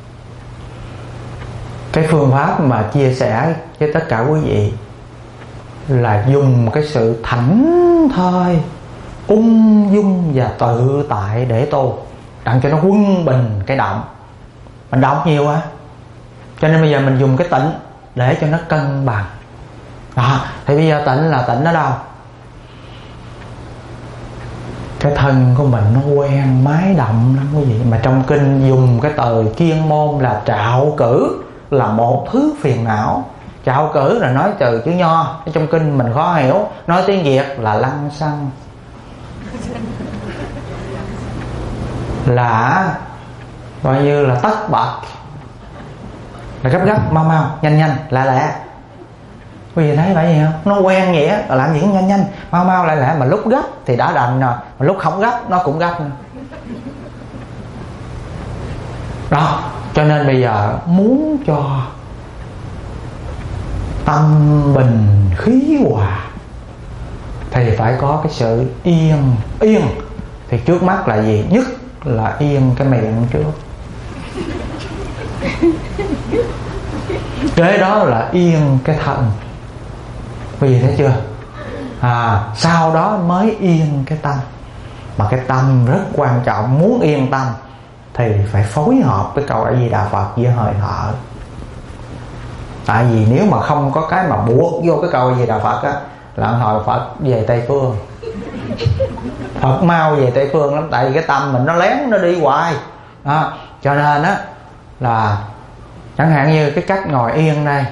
Cái phương pháp mà chia sẻ với tất cả quý vị là dùng cái sự thảnh thơi, ung dung và tự tại để tu, đặng cho nó quân bình cái động. Mình động nhiều á, cho nên bây giờ mình dùng cái tịnh để cho nó cân bằng. Đó, thì bây giờ tịnh là tịnh ở đâu? Cái thân của mình nó quen mái động lắm quý vị. Mà trong kinh dùng cái từ chuyên môn là trạo cử, là một thứ phiền não. Trạo cử là nói từ chữ nho, trong kinh mình khó hiểu. Nói tiếng Việt là lăng xăng, là coi như là tất bật, là gấp gấp, mau mau, nhanh nhanh, lẹ lẹ. Quý vị thấy phải gì không? Nó quen nghĩa là làm gì cũng nhanh nhanh, mau mau, lẹ lẹ. Mà lúc gấp thì đã đành rồi, mà lúc không gấp nó cũng gấp nữa. Đó, cho nên bây giờ muốn cho tâm bình khí hòa thì phải có cái sự yên. Yên thì trước mắt là gì? Nhất là yên cái miệng trước. Kế đó là yên cái thân. Quý vị thấy chưa? Sau đó mới yên cái tâm. Mà cái tâm rất quan trọng. Muốn yên tâm thì phải phối hợp với câu A Di Đà Phật với hơi thở. Tại vì nếu mà không có cái mà buộc vô cái câu A Di Đà Phật á, là hồi Phật về Tây Phương. Phật mau về Tây Phương lắm. Tại vì cái tâm mình nó lén, nó đi hoài. Cho nên á là chẳng hạn như cái cách ngồi yên đây,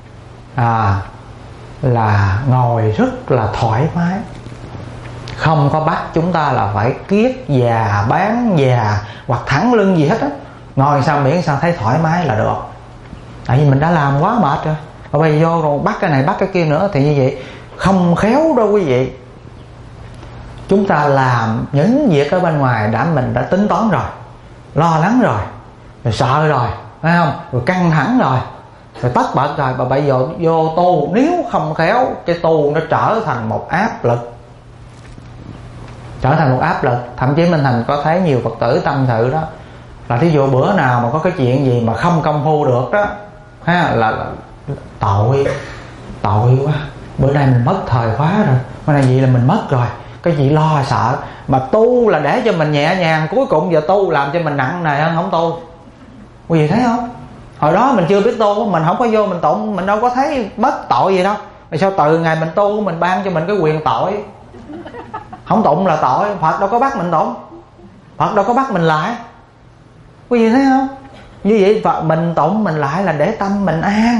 là ngồi rất là thoải mái, không có bắt chúng ta là phải kiết già, bán già hoặc thẳng lưng gì hết á. Ngồi sao miễn sao thấy thoải mái là được. Tại vì mình đã làm quá mệt rồi, rồi bây giờ vô rồi bắt cái này bắt cái kia nữa thì như vậy không khéo đâu quý vị. Chúng ta làm những việc ở bên ngoài mình đã tính toán rồi, lo lắng rồi sợ rồi, phải không? Rồi căng thẳng rồi tất bật rồi, mà bây giờ vô tu nếu không khéo, cái tu nó trở thành một áp lực. Trở thành một áp lực. Thậm chí Minh Thành có thấy nhiều Phật tử tâm sự đó, là thí dụ bữa nào mà có cái chuyện gì mà không công phu được đó là tội quá, bữa nay mình mất thời khóa rồi, bữa nay vậy là mình mất rồi, cái gì lo sợ. Mà tu là để cho mình nhẹ nhàng, cuối cùng giờ tu làm cho mình nặng nề hơn không tu. Quý vị thấy không? Hồi đó mình chưa biết tu, mình không có vô mình tụng, mình đâu có thấy bất tội gì đâu. Rồi sao từ ngày mình tu mình ban cho mình cái quyền tội, không tụng là tội. Phật đâu có bắt mình tụng, Phật đâu có bắt mình lại. Quý vị thấy không? Như vậy Phật mình tụng mình lại là để tâm mình an,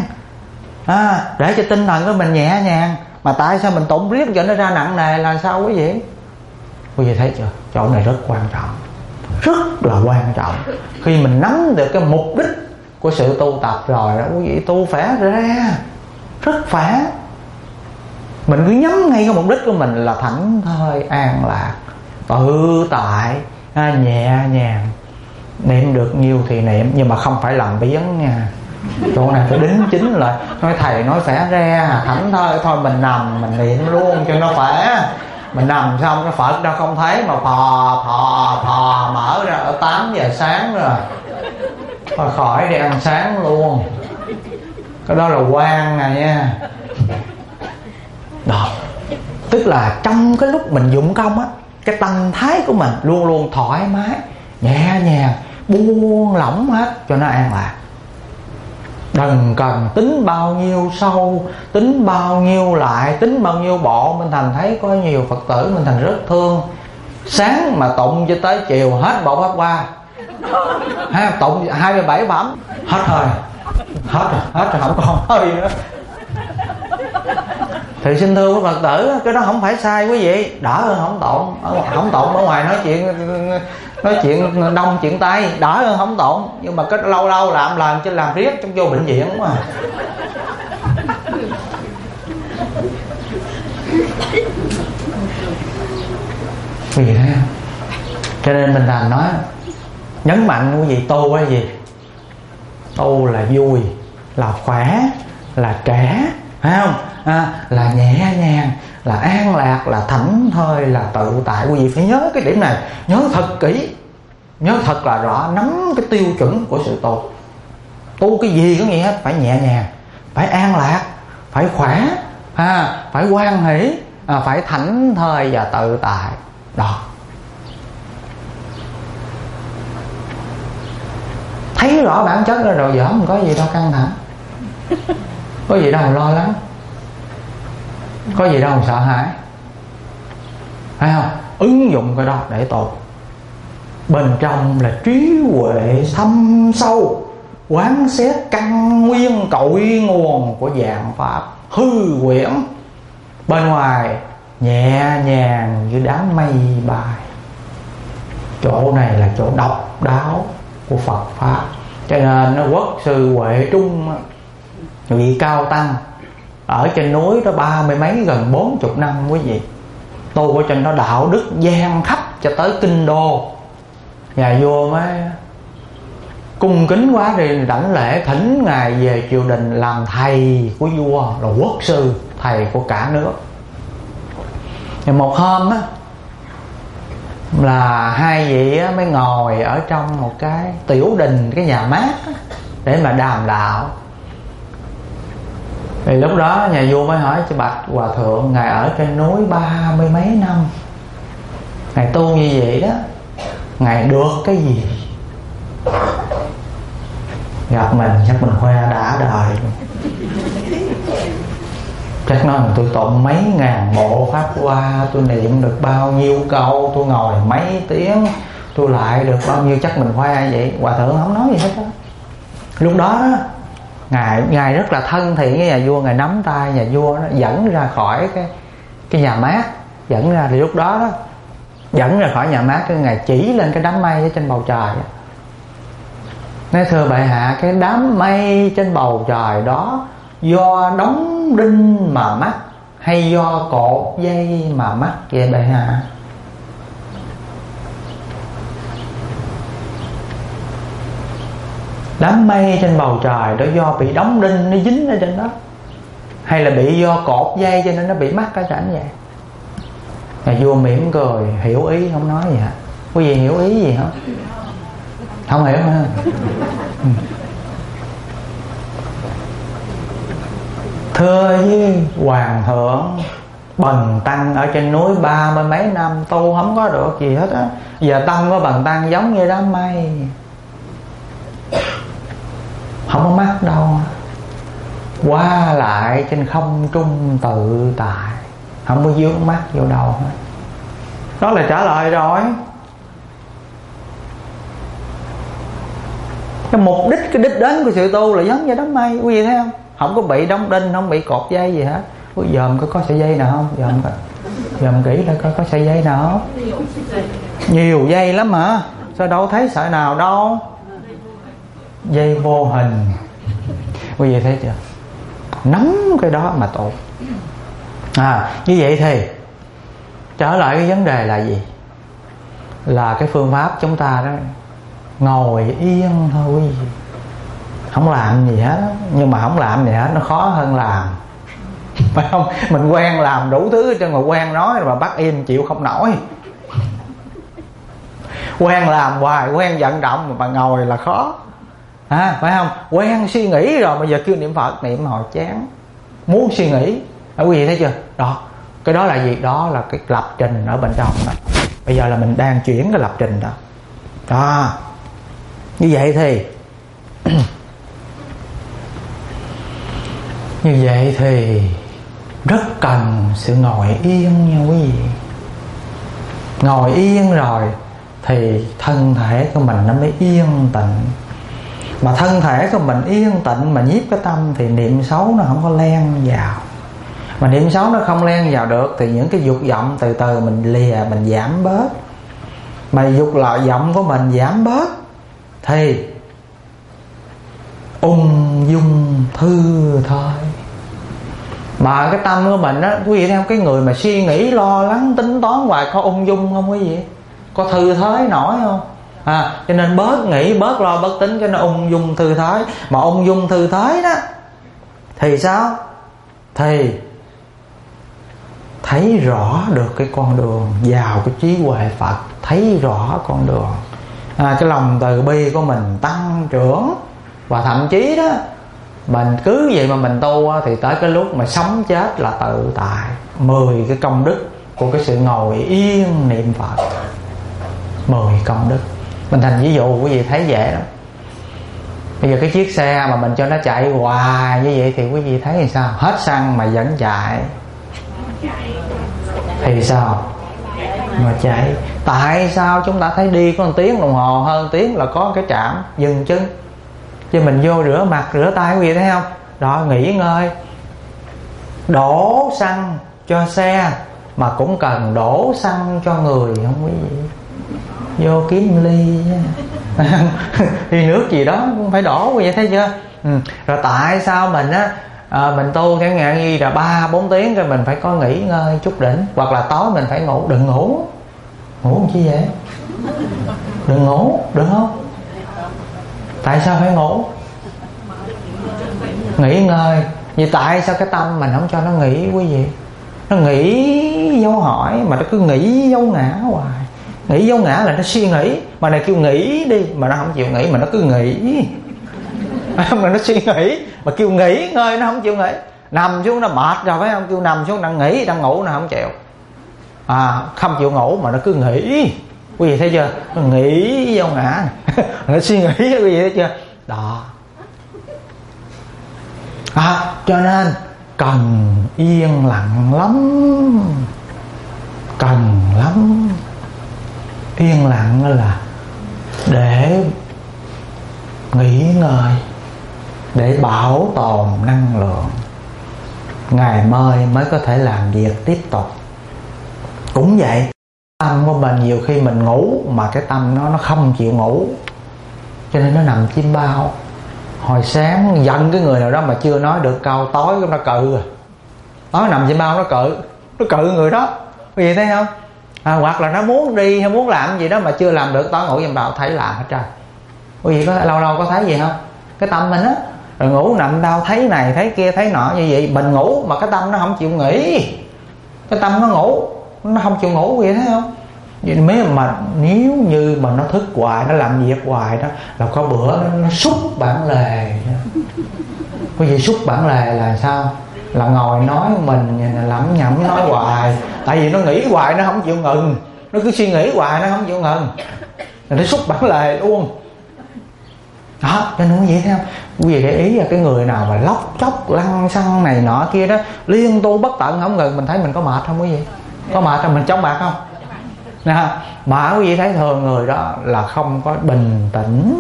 để cho tinh thần của mình nhẹ nhàng. Mà tại sao mình tụng riết cho nó ra nặng nề là sao quý vị? Quý vị thấy chưa? Chỗ này rất quan trọng, rất là quan trọng. Khi mình nắm được cái mục đích của sự tu tập rồi đó quý vị, tu phả ra rất phả. Mình cứ nhắm ngay cái mục đích của mình là thảnh thơi, an lạc, tự tại, nhẹ nhàng. Niệm được nhiều thì niệm, nhưng mà không phải làm biếng nha. Chỗ này phải đính chính lại. Nói thầy nói phả ra thảnh thơi, thôi mình nằm mình niệm luôn cho nó khỏe. Mình nằm xong cái Phật đâu không thấy, mà phò mở ra ở 8 giờ sáng rồi, thôi khỏi đi ăn sáng luôn. Cái đó là quan này nha. Đó, tức là trong cái lúc mình dụng công á, cái tâm thái của mình luôn luôn thoải mái, nhẹ nhàng, buông lỏng hết cho nó an lạc. Đừng cần tính bao nhiêu sâu, tính bao nhiêu lại, tính bao nhiêu bộ. Minh Thành thấy có nhiều Phật tử Minh Thành rất thương, sáng mà tụng cho tới chiều hết bộ Pháp Hoa, tụng 27 phẩm hết hơi, hết rồi không còn hơi nữa. Thì xin thưa Phật tử, cái đó không phải sai quý vị, đỡ hơn không tụng. Không tụng ở ngoài nói chuyện đông chuyện tây, đỡ hơn không tụng. Nhưng mà cái lâu lâu làm chứ làm riết trong vô bệnh viện mà. Quý vị thấy không? Cho nên mình Thành nói nhấn mạnh quý vị, tu là gì? Tu là vui, là khỏe, là trẻ, phải không? Là nhẹ nhàng, là an lạc, là thảnh thơi, là tự tại. Quý vị phải nhớ cái điểm này, nhớ thật kỹ, nhớ thật là rõ, nắm cái tiêu chuẩn của sự tu. Tu cái gì có nghĩa hết, phải nhẹ nhàng, phải an lạc, phải khỏe, phải hoan hỷ, phải thảnh thơi và tự tại. Đó, thấy rõ bản chất đó rồi, giờ không có gì đâu căng thẳng, có gì đâu lo lắng, có gì đâu sợ hãi, phải không? Ứng dụng cái đó để tu. Bên trong là trí huệ thâm sâu, quán xét căn nguyên cội nguồn của vạn pháp hư huyễn. Bên ngoài nhẹ nhàng như đám mây bay. Chỗ này là chỗ độc đáo của Phật pháp. Cho nên nó Quốc sư Huệ Trung, vị cao tăng ở trên núi đó 30 mấy gần 40 năm quý vị, tu ở trên đó đạo đức gian khắp cho tới kinh đô. Nhà vua mới cung kính quá đi đảnh lễ thỉnh ngài về triều đình làm thầy của vua, là quốc sư, thầy của cả nước. Thì một hôm á, là hai vị mới ngồi ở trong một cái tiểu đình, cái nhà mát để mà đàm đạo. Thì lúc đó nhà vua mới hỏi cho bạch hòa thượng, ngài ở trên núi 30 mấy năm, ngài tu như vậy đó, ngài được cái gì? Gặp mình chắc mình khoe đã đời, chắc nói tôi tụng mấy ngàn bộ pháp hoa, tôi niệm được bao nhiêu câu, tôi ngồi mấy tiếng, tôi lại được bao nhiêu, chắc mình khoe vậy. Hòa thượng không nói gì hết đó. Lúc đó ngài rất là thân thiện với nhà vua, ngài nắm tay nhà vua đó, dẫn ra khỏi cái nhà mát, dẫn ra. Thì lúc đó dẫn ra khỏi nhà mát, cái ngài chỉ lên cái đám mây ở trên bầu trời đó. Nói thưa bệ hạ, cái đám mây trên bầu trời đó do đóng đinh mà mắc hay do cột dây mà mắc vậy bệ hạ? Đám mây trên bầu trời đó do bị đóng đinh nó dính ở trên đó, hay là bị do cột dây cho nên nó bị mắc ở trên vậy? Nhà vua mỉm cười, hiểu ý, không nói gì hả? Quý vị hiểu ý gì không? Không hiểu hả? Thưa với hoàng thượng, bần tăng ở trên núi 30 mấy năm tu không có được gì hết á. Giờ tâm của bần tăng giống như đám mây, không có mắc đâu, qua lại trên không trung tự tại, không có vướng mắc vô đâu hết. Đó là trả lời rồi. Cái mục đích, cái đích đến của sự tu là giống như đám mây, quý vị thấy không? Không có bị đóng đinh, không bị cột dây gì hết. Dòm có sợi dây nào không? Dòm kỹ ra có sợi dây nào không? Nhiều dây lắm hả? Sao đâu thấy sợi nào đâu? Dây vô hình. Quý vị thấy chưa? Nắm cái đó mà tu. Như vậy thì trở lại cái vấn đề là gì? Là cái phương pháp chúng ta đó, ngồi yên thôi quý vị, không làm gì hết. Nhưng mà không làm gì hết nó khó hơn làm, phải không? Mình quen làm đủ thứ cho mà quen nói mà bắt im chịu không nổi. Quen làm hoài, quen vận động mà ngồi là khó, phải không? Quen suy nghĩ rồi bây giờ kêu niệm Phật niệm hồi chán, muốn suy nghĩ. Quý vị thấy chưa? Đó, cái đó là gì? Đó là cái lập trình ở bên trong đó. Bây giờ là mình đang chuyển cái lập trình đó. Đó, như vậy thì như vậy thì rất cần sự ngồi yên nha quý vị. Ngồi yên rồi thì thân thể của mình nó mới yên tịnh. Mà thân thể của mình yên tịnh mà nhiếp cái tâm thì niệm xấu nó không có len vào. Mà niệm xấu nó không len vào được thì những cái dục vọng từ từ mình lìa, mình giảm bớt. Mà dục vọng của mình giảm bớt thì ung dung thư thôi. Mà cái tâm của mình á, quý vị thấy không, cái người mà suy nghĩ lo lắng tính toán hoài có ung dung không quý vị? Có thư thái nổi không? Cho nên bớt nghĩ, bớt lo, bớt tính cho nó ung dung thư thái. Mà ung dung thư thái đó thì sao? Thì thấy rõ được cái con đường vào cái trí huệ Phật, thấy rõ con đường. Cái lòng từ bi của mình tăng trưởng. Và thậm chí đó, mình cứ vậy mà mình tu thì tới cái lúc mà sống chết là tự tại. 10 cái công đức của cái sự ngồi yên niệm Phật, 10 công đức. Mình thành ví dụ quý vị thấy dễ lắm. Bây giờ cái chiếc xe mà mình cho nó chạy hoài như vậy thì quý vị thấy thì sao? Hết xăng mà vẫn chạy thì sao? Mà chạy. Tại sao chúng ta thấy đi có 1 tiếng đồng hồ, hơn tiếng là có cái trạm dừng chân, chứ mình vô rửa mặt rửa tay quý vị thấy không? Đó, nghỉ ngơi. Đổ xăng cho xe mà cũng cần đổ xăng cho người không quý vị? Vô kiếm ly ly nước gì đó cũng phải đổ quý vị thấy chưa? Rồi tại sao mình á mình tu chẳng hạn như là 3-4 tiếng rồi mình phải có nghỉ ngơi chút đỉnh, hoặc là tối mình phải ngủ. Đừng ngủ. Ngủ làm chi vậy? Đừng ngủ, được không? Tại sao phải ngủ? Nghỉ ngơi. Vì tại sao cái tâm mình không cho nó nghỉ quý vị? Nó nghĩ dấu hỏi mà nó cứ nghĩ dấu ngã hoài. Nghĩ dấu ngã là nó suy nghĩ. Mà này kêu nghĩ đi mà nó không chịu nghĩ, mà nó cứ nghĩ. Mà nó suy nghĩ mà kêu nghỉ ngơi nó không chịu nghỉ. Nằm xuống nó mệt rồi phải không? Kêu nằm xuống đang nghỉ, đang ngủ nó không chịu. Không chịu ngủ mà nó cứ nghĩ. Quý vị thấy chưa? Nó nghĩ dấu ngã. Nó suy nghĩ, quý vị thấy chưa? Đó. Cho nên cần yên lặng lắm. Cần lắm. Yên lặng là để nghỉ ngơi, để bảo tồn năng lượng, ngày mai mới có thể làm việc tiếp tục. Cũng vậy, tâm của mình nhiều khi mình ngủ mà cái tâm nó không chịu ngủ, cho nên nó nằm chim bao. Hồi sáng giận cái người nào đó mà chưa nói được câu, tối nó cự rồi. Tối nằm chim bao nó cự người đó. Quý vị thấy không? Hoặc là nó muốn đi hay muốn làm gì đó mà chưa làm được, tối ngủ chim bao thấy lạ hết trơn. Quý vị có lâu lâu có thấy gì không? Cái tâm mình á, rồi ngủ nằm đau thấy này thấy kia thấy nọ như vậy. Mình ngủ mà cái tâm nó không chịu nghỉ. Cái tâm nó ngủ, nó không chịu ngủ, vậy thấy không? Nếu như mà nó thức hoài, nó làm việc hoài đó, là có bữa nó xúc bản lề. Quý vị xúc bản lề là sao? Là ngồi nói mình lẩm nhẩm nói hoài. Tại vì nó nghĩ hoài nó không chịu ngừng. Nó cứ suy nghĩ hoài nó không chịu ngừng, rồi nó xúc bản lề luôn. Đó, cho nên quý vị thấy không? Quý vị để ý là cái người nào mà lóc chóc lăng xăng này nọ kia đó, liên tu bất tận không ngừng, mình thấy mình có mệt không quý vị? Có mệt không? Mình chóng mặt không? Mà quý vị thấy thường người đó là không có bình tĩnh.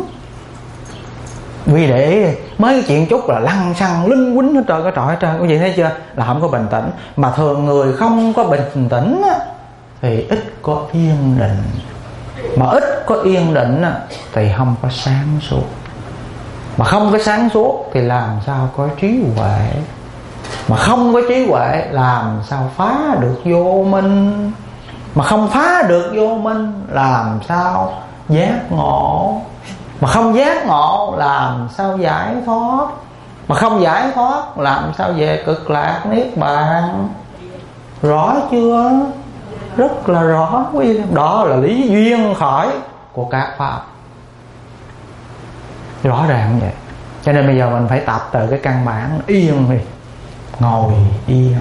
Quý vị để ý đi, mấy cái chuyện chút là lăng xăng linh quýnh hết trơn, cái trọi hết trơn. Quý vị thấy chưa? Là không có bình tĩnh. Mà thường người không có bình tĩnh á, thì ít có yên định. Mà ít có yên định á, thì không có sáng suốt. Mà không có sáng suốt thì làm sao có trí huệ. Mà không có trí huệ làm sao phá được vô minh. Mà không phá được vô minh làm sao giác ngộ. Mà không giác ngộ làm sao giải thoát. Mà không giải thoát làm sao về cực lạc niết bàn. Rõ chưa? Rất là rõ. Đó là lý duyên khởi của các pháp. Rõ ràng vậy. Cho nên bây giờ mình phải tập từ cái căn bản yên đi. Ngồi yên.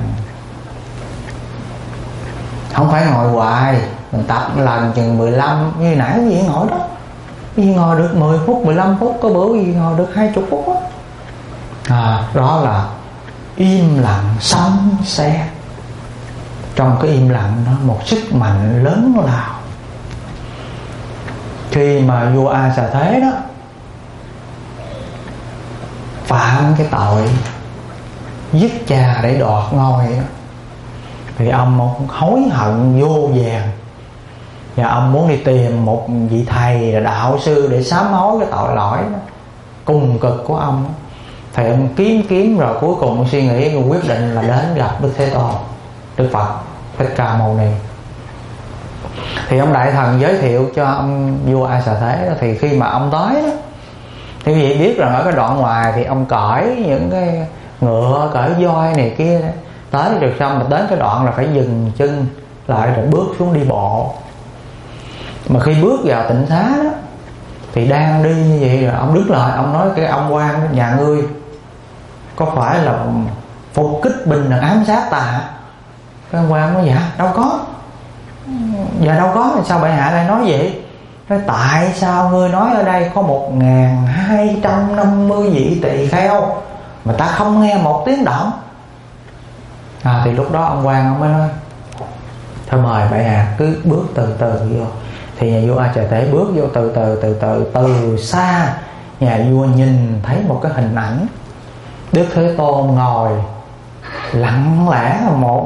Không phải ngồi hoài. Mình tập lần chừng 15. Như nãy cái gì ngồi đó, cái gì ngồi được 10 phút 15 phút. Có bữa gì ngồi được 20 phút đó. Đó là im lặng sấm sét. Trong cái im lặng đó một sức mạnh lớn lao. Khi mà vua A Xà Thế đó phạm cái tội giết cha để đoạt ngôi đó, thì ông hối hận vô vàn. Và ông muốn đi tìm một vị thầy là đạo sư để sám hối cái tội lỗi đó, cùng cực của ông. Thì ông kiếm rồi cuối cùng ông suy nghĩ, ông quyết định là đến gặp Đức Thế Tôn, Đức Phật Thích Ca Mâu Ni. Thì ông đại thần giới thiệu cho ông vua A Xà Thế đó. Thì khi mà ông tới đó, thì quý vị biết rằng ở cái đoạn ngoài thì ông cởi những cái ngựa, cởi voi này kia đó. Tới được xong mà đến cái đoạn là phải dừng chân lại rồi bước xuống đi bộ. Mà khi bước vào tịnh xá đó thì đang đi như vậy rồi ông đứng lại, ông nói: cái ông quan đó, nhà ngươi có phải là phục kích binh là ám sát ta hả? Cái ông quan nói: dạ đâu có. Dạ đâu có, sao bệ hạ lại nói vậy? Nói: tại sao ngươi nói ở đây có 1250 vị tỳ kheo mà ta không nghe một tiếng động? Thì lúc đó ông quan ông mới nói: thôi mời bệ hạ cứ bước từ từ vô. Thì nhà vua A Xà Thế bước vô từ từ xa. Nhà vua nhìn thấy một cái hình ảnh Đức Thế Tôn ngồi lặng lẽ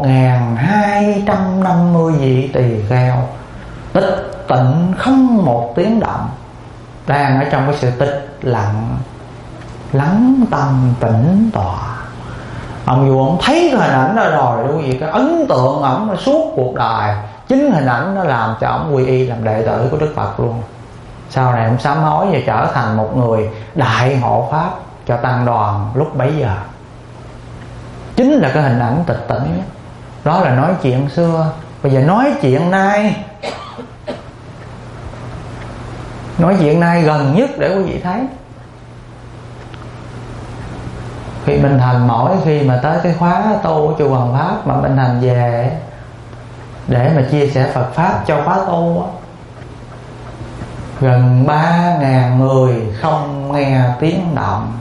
1250 vị tỳ kheo tịch tịnh không một tiếng động, đang ở trong cái sự tịch lặng, lắng tâm tĩnh tọa. Ông vua ông thấy cái hình ảnh đó rồi, đúng gì, cái ấn tượng ổng suốt cuộc đời. Chính hình ảnh nó làm cho ổng quy y làm đệ tử của Đức Phật luôn. Sau này ông sám hối và trở thành một người đại hộ pháp cho tăng đoàn lúc bấy giờ. Chính là cái hình ảnh tịch tĩnh đó là nói chuyện xưa. Bây giờ nói chuyện nay, nói chuyện nay gần nhất để quý vị thấy. Khi Minh Thành mỗi khi mà tới cái khóa tu của chùa Hoàng Pháp mà Minh Thành về để mà chia sẻ Phật Pháp cho khóa tu á, gần 3.000 người không nghe tiếng động.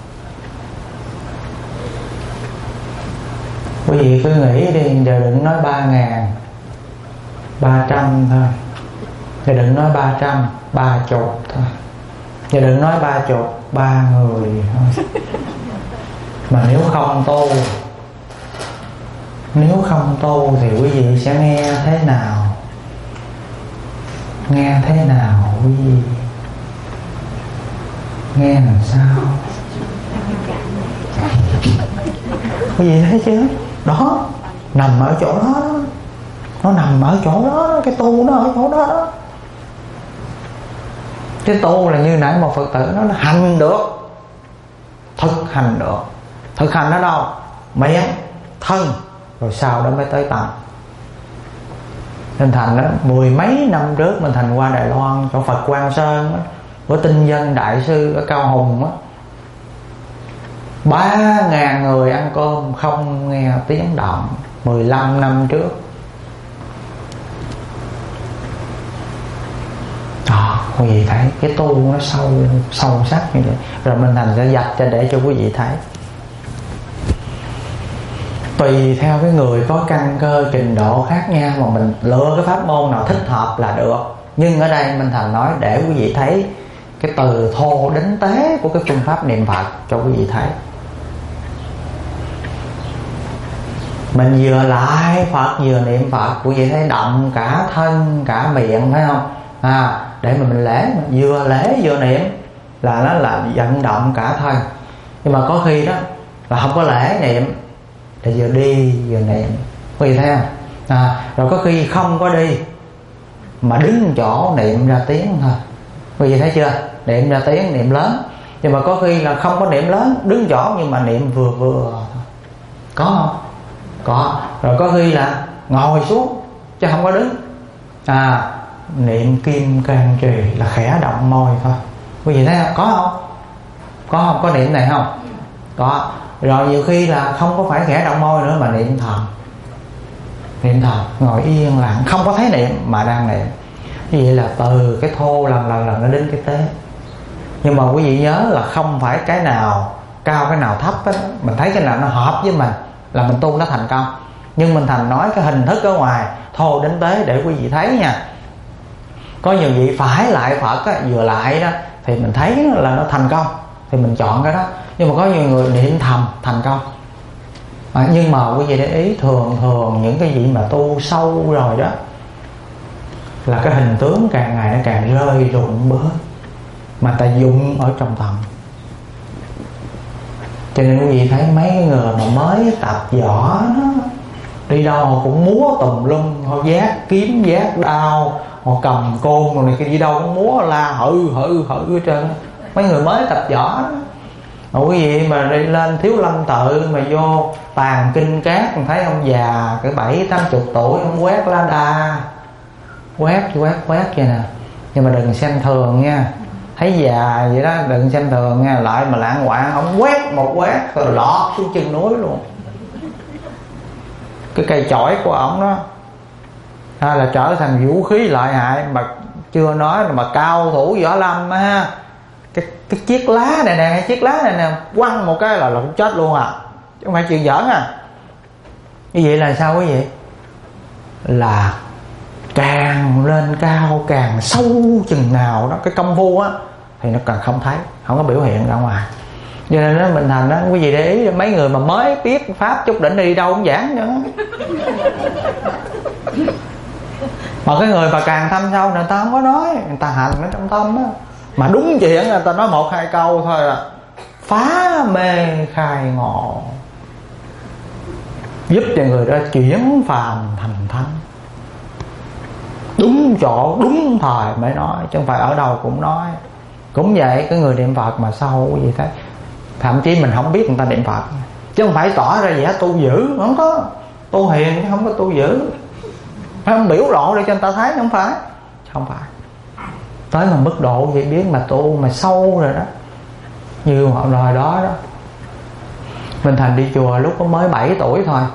Quý vị cứ nghĩ đi, giờ đừng nói 3.000, 300 thôi. Giờ đừng nói 300, 30 thôi. Giờ đừng nói 30, 3 người thôi. Mà nếu không tu thì quý vị sẽ nghe thế nào? Nghe thế nào quý vị? Nghe làm sao? Quý vị thấy chứ? Đó, nằm ở chỗ đó. Nó nằm ở chỗ đó, cái tu nó ở chỗ đó. Cái tu là như nãy một Phật tử nó hành được, thực hành được. Thực hành ở đâu? Miệng, thân, rồi sau đó mới tới tâm. Nên Thành đó, 10 mấy năm trước mình Thành qua Đài Loan chỗ Phật Quang Sơn đó, của tinh dân đại sư ở Cao Hùng á, 3.000 người ăn cơm không nghe tiếng động 15 năm trước. Quý vị thấy cái tu nó sâu sắc như vậy. Rồi mình Thành sẽ dạch cho để cho quý vị thấy. Tùy theo cái người có căn cơ trình độ khác nhau mà mình lựa cái pháp môn nào thích hợp là được. Nhưng ở đây Minh Thành nói để quý vị thấy cái từ thô đến tế của cái phương pháp niệm Phật cho quý vị thấy. Mình vừa lại Phật vừa niệm Phật, quý vị thấy động cả thân cả miệng, phải không? Để mà mình lễ vừa niệm là nó là vận động cả thân. Nhưng mà có khi đó là không có lễ niệm, để vừa đi vừa niệm, quý vị thấy không? Rồi có khi không có đi mà đứng chỗ niệm ra tiếng thôi, quý vị thấy chưa? Niệm ra tiếng, niệm lớn. Nhưng mà có khi là không có niệm lớn, đứng chỗ nhưng mà niệm vừa thôi. Có không? Có. Rồi có khi là ngồi xuống chứ không có đứng, niệm Kim Cang Trì là khẽ động môi thôi, quý vị thấy không? Có không? Có không? Có niệm này không? Có. Rồi nhiều khi là không có phải khẽ động môi nữa mà niệm thầm. Niệm thầm, ngồi yên lặng, không có thấy niệm mà đang niệm. Như vậy là từ cái thô lần nó đến cái tế. Nhưng mà quý vị nhớ là không phải cái nào cao cái nào thấp ấy. Mình thấy cái nào nó hợp với mình là mình tu nó thành công. Nhưng mình Thành nói cái hình thức ở ngoài thô đến tế để quý vị thấy nha. Có nhiều vị phải lại Phật á, vừa lại đó thì mình thấy là nó thành công thì mình chọn cái đó. Nhưng mà có nhiều người niệm thầm thành công. Nhưng mà quý vị để ý, thường những cái vị mà tu sâu rồi đó là cái hình tướng càng ngày nó càng rơi rụng bớt, mà ta dụng ở trong tâm. Cho nên quý vị thấy mấy cái người mà mới tập võ đó, đi đâu họ cũng múa tùm lum, họ vác kiếm vác đao, họ cầm côn rồi này kia, đi đâu cũng múa la hự hết trơn. Mấy người mới tập võ đó. Mà quý vị mà đi lên Thiếu Lâm Tự mà vô tàn kinh cát, thấy ông già cái 70-80 tuổi, ông quét lá đa, quét vậy nè. Nhưng mà đừng xem thường nha, thấy già vậy đó đừng xem thường nha. Lại mà lãng quạng, ông quét một quét rồi lọt xuống chân núi luôn. Cái cây chổi của ổng đó là trở thành vũ khí lợi hại. Mà chưa nói mà cao thủ võ lâm ha, cái chiếc lá này nè, chiếc lá này nè, quăng một cái là cũng chết luôn à, chứ không phải chuyện giỡn à. Như vậy là sao quý vị? Là càng lên cao càng sâu chừng nào đó, cái công phu á thì nó càng không thấy, không có biểu hiện ra ngoài. Cho nên đó, mình thành đó, quý vị để ý mấy người mà mới biết pháp chút đỉnh đi đâu cũng giảng nữa. Mà cái người mà càng thâm sâu người ta không có nói, người ta hành ở trong tâm á. Mà đúng chuyện người ta nói 1-2 câu thôi là phá mê khai ngộ, giúp cho người đó chuyển phàm thành thánh. Đúng chỗ đúng thời mới nói, chứ không phải ở đâu cũng nói. Cũng vậy, cái người niệm Phật mà sâu cái gì thế, thậm chí mình không biết người ta niệm Phật, chứ không phải tỏ ra vẻ tu dữ. Không có tu hiền chứ không có tu dữ, phải không? Biểu lộ để cho người ta thấy, không phải. Không phải tới mà mức độ vậy biết mà tu mà sâu rồi đó. Như hồi đó Minh Thành đi chùa lúc có mới 7 tuổi thôi,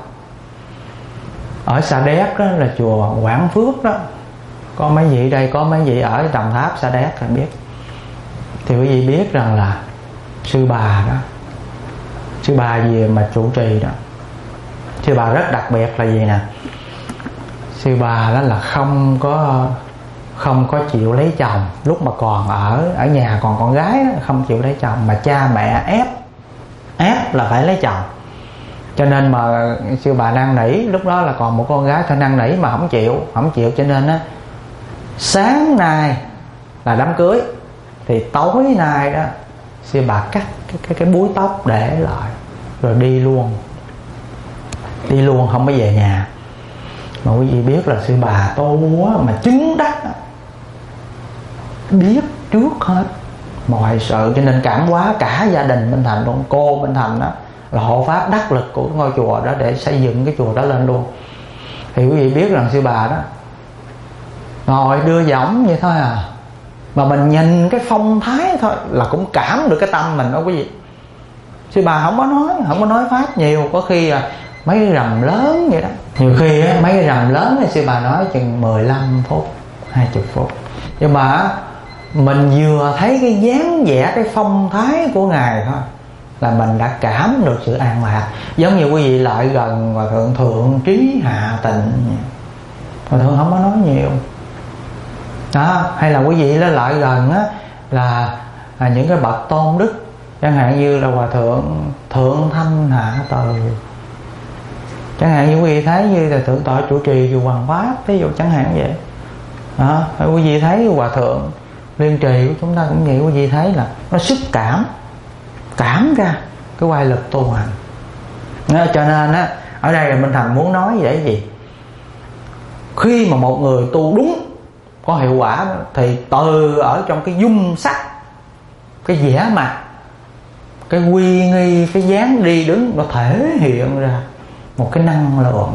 ở Sa Đéc đó là chùa Quảng Phước đó. Có mấy vị đây, có mấy vị ở Đồng Tháp, Sa Đéc là biết. Thì quý vị biết rằng là sư bà đó, sư bà gì mà trụ trì đó, sư bà rất đặc biệt là gì nè. Sư bà đó là không có chịu lấy chồng. Lúc mà còn ở nhà còn con gái đó, không chịu lấy chồng, mà cha mẹ ép là phải lấy chồng. Cho nên mà sư bà năn nỉ, lúc đó là còn một con gái thôi, năn nỉ mà không chịu. Cho nên á, sáng nay là đám cưới thì tối nay đó sư bà cắt cái búi tóc để lại rồi đi luôn, không có về nhà. Mà quý vị biết là sư bà tu á, mà chứng đắc á, biết trước hết mọi sự, cho nên cảm hóa cả gia đình Minh Thành luôn. Cô Minh Thành đó là hộ pháp đắc lực của ngôi chùa đó để xây dựng cái chùa đó lên luôn. Thì quý vị biết rằng sư bà đó ngồi đưa giỏng vậy thôi à, mà mình nhìn cái phong thái thôi là cũng cảm được cái tâm mình đó quý vị. Sư bà không có nói pháp nhiều, có khi mấy cái rầm lớn vậy đó. Nhiều khi á, mấy cái rầm lớn thì sư bà nói chừng 15 phút 20 phút, nhưng mà mình vừa thấy cái dáng vẻ, cái phong thái của Ngài thôi là mình đã cảm được sự an lạc. Giống như quý vị lại gần Hòa Thượng Thượng Trí Hạ Tịnh, Hòa Thượng không có nói nhiều đó. Hay là quý vị lại gần á, là những cái bậc tôn đức, chẳng hạn như là Hòa Thượng Thượng Thanh Hạ Từ, chẳng hạn như quý vị thấy như là Thượng tọa chủ trì chùa Hoàng Pháp, ví dụ chẳng hạn vậy đó. Hay quý vị thấy Hòa Thượng Liên Trì của chúng ta cũng vậy, quý vị thấy là nó sức cảm ra cái quay lực tu hành. Cho nên á, ở đây là Minh Thành muốn nói vậy gì, khi mà một người tu đúng có hiệu quả thì từ ở trong cái dung sắc, cái vẻ mặt, cái uy nghi, cái dáng đi đứng, nó thể hiện ra một cái năng lượng.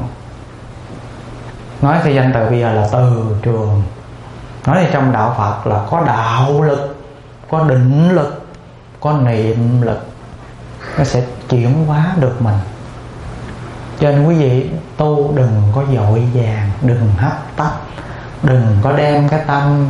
Nói theo danh từ bây giờ là từ trường. Nói trong đạo Phật là có đạo lực, có định lực, có niệm lực, nó sẽ chuyển hóa được mình. Cho nên quý vị tu đừng có vội vàng, đừng hấp tấp, đừng có đem cái tâm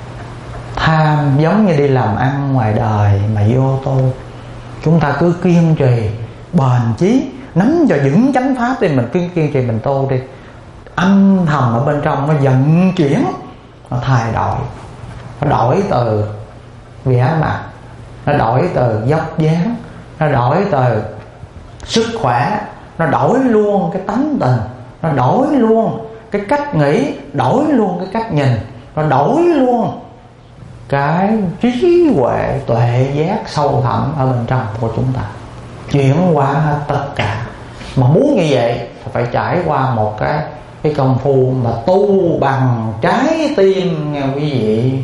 tham giống như đi làm ăn ngoài đời mà vô tu. Chúng ta cứ kiên trì, bền chí, nắm cho vững chánh pháp thì mình kiên trì mình tu đi. Âm thầm ở bên trong nó vận chuyển, nó thay đổi, nó đổi từ vẻ mặt, nó đổi từ dốc dáng, nó đổi từ sức khỏe, nó đổi luôn cái tánh tình, nó đổi luôn cái cách nghĩ, đổi luôn cái cách nhìn, nó đổi luôn cái trí huệ tuệ giác sâu thẳm ở bên trong của chúng ta. chuyển hóa hết tất cả. Mà muốn như vậy phải trải qua một cái công phu mà tu bằng trái tim nghe quý vị,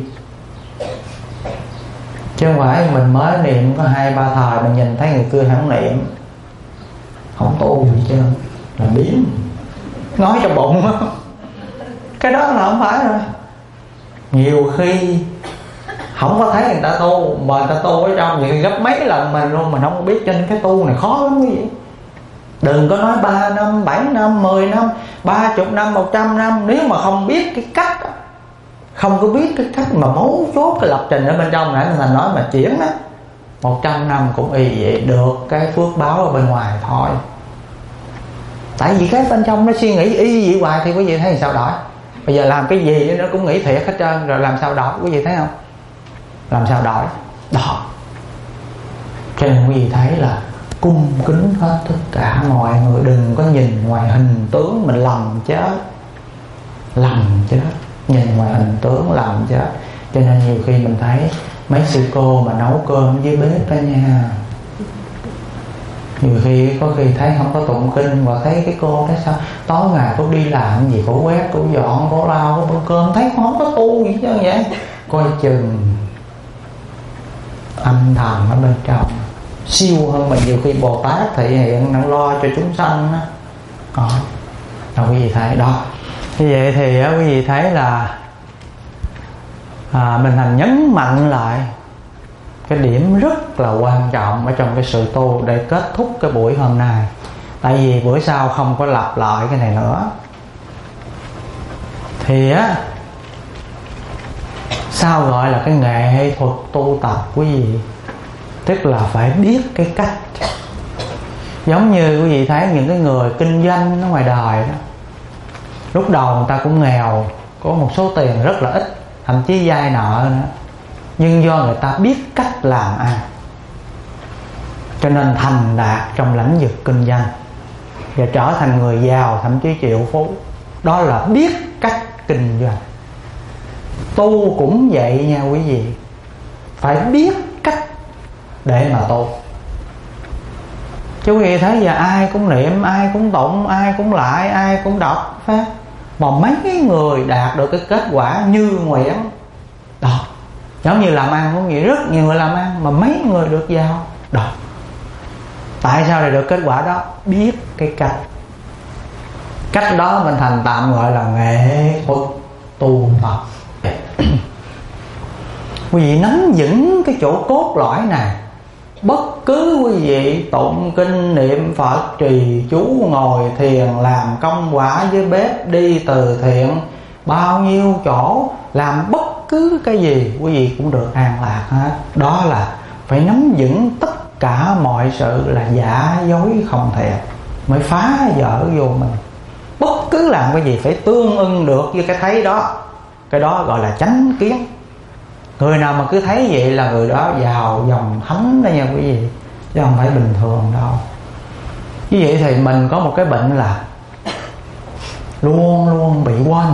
chứ không phải mình mới niệm có 2-3 thời mình nhìn thấy người kia không niệm, không tu gì chứ là biến nói trong bụng đó. Cái đó là không phải rồi. Nhiều khi không có thấy người ta tu, mà người ta tu ở trong vậy gấp mấy lần mình luôn, mình không có biết. Cho nên cái tu này khó lắm quý vị. Đừng có nói 3 năm, 7 năm, 10 năm, 30 năm, 100 năm. Nếu mà không biết cái cách, không có biết cái cách mà mấu chốt cái lập trình ở bên trong, nãy mình nói mà chuyển đó, 100 năm cũng y vậy, được cái phước báo ở bên ngoài thôi. Tại vì cái bên trong nó suy nghĩ y vậy hoài thì quý vị thấy sao đổi. Bây giờ làm cái gì nó cũng nghĩ thiệt hết trơn, rồi làm sao đổi, quý vị thấy không? Làm sao đổi đó. Cho nên quý vị thấy là cung kính hết tất cả mọi người. Đừng có nhìn ngoài hình tướng mình lầm chết. Lầm chết, nhìn ngoài hình tướng lầm chết. Cho nên nhiều khi mình thấy mấy sư cô mà nấu cơm dưới bếp đó nha, nhiều khi có khi thấy không có tụng kinh, và thấy cái cô đó sao tối ngày cô đi làm gì, cô quét, cô dọn, cô lau, cô bưng cơm, thấy không có tu gì chứ vậy. Coi chừng âm thầm ở bên trong siêu hơn mình. Nhiều khi Bồ Tát thể hiện đang lo cho chúng sanh đó. Đó quý vị thấy đó. Như vậy thì quý vị thấy là mình thành nhấn mạnh lại cái điểm rất là quan trọng ở trong cái sự tu để kết thúc cái buổi hôm nay. Tại vì bữa sau không có lặp lại cái này nữa. Thì sao gọi là cái nghệ thuật tu tập quý vị? Tức là phải biết cái cách. Giống như quý vị thấy những cái người kinh doanh ở ngoài đời đó, lúc đầu người ta cũng nghèo, có một số tiền rất là ít, thậm chí vay nợ nữa, nhưng do người ta biết cách làm ăn cho nên thành đạt trong lĩnh vực kinh doanh và trở thành người giàu, thậm chí triệu phú. Đó là biết cách kinh doanh. Tu cũng vậy nha quý vị, phải biết cách để mà tu. Chứ quý vị thấy giờ ai cũng niệm, ai cũng tụng, ai cũng lại, ai cũng đọc pháp, mà mấy người đạt được cái kết quả như nguyện đó. Giống như làm ăn cũng vậy, rất nhiều người làm ăn mà mấy người được giàu đó. Tại sao để được kết quả đó? Biết cái cách. Cách đó mình thành tạm gọi là nghệ thuật tu tập. Quý vị nắm vững cái chỗ cốt lõi này. Bất cứ quý vị tụng kinh niệm Phật, trì chú, ngồi thiền, làm công quả với bếp, đi từ thiện, bao nhiêu chỗ, làm bất cứ cái gì quý vị cũng được an lạc hết. Đó là phải nắm vững tất cả mọi sự là giả dối không thiệt mới phá vỡ vô mình. Bất cứ làm cái gì phải tương ưng được với cái thấy đó. Cái đó gọi là chánh kiến. Người nào mà cứ thấy vậy là người đó vào dòng thánh đó nha quý vị, chứ không phải bình thường đâu. Như vậy thì mình có một cái bệnh là luôn luôn bị quên.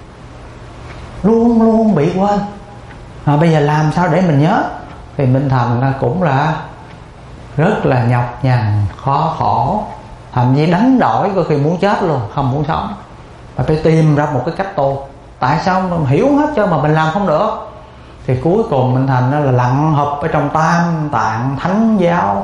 Luôn luôn bị quên. Bây giờ làm sao để mình nhớ? Thì Minh Thành cũng là rất là nhọc nhằn, khó khổ, thậm chí đánh đổi, có khi muốn chết luôn, không muốn sống, mà phải tìm ra một cái cách tu. Tại sao mình hiểu hết cho mà mình làm không được? Thì cuối cùng Minh Thành là lặn hụp ở trong Tam Tạng Thánh Giáo.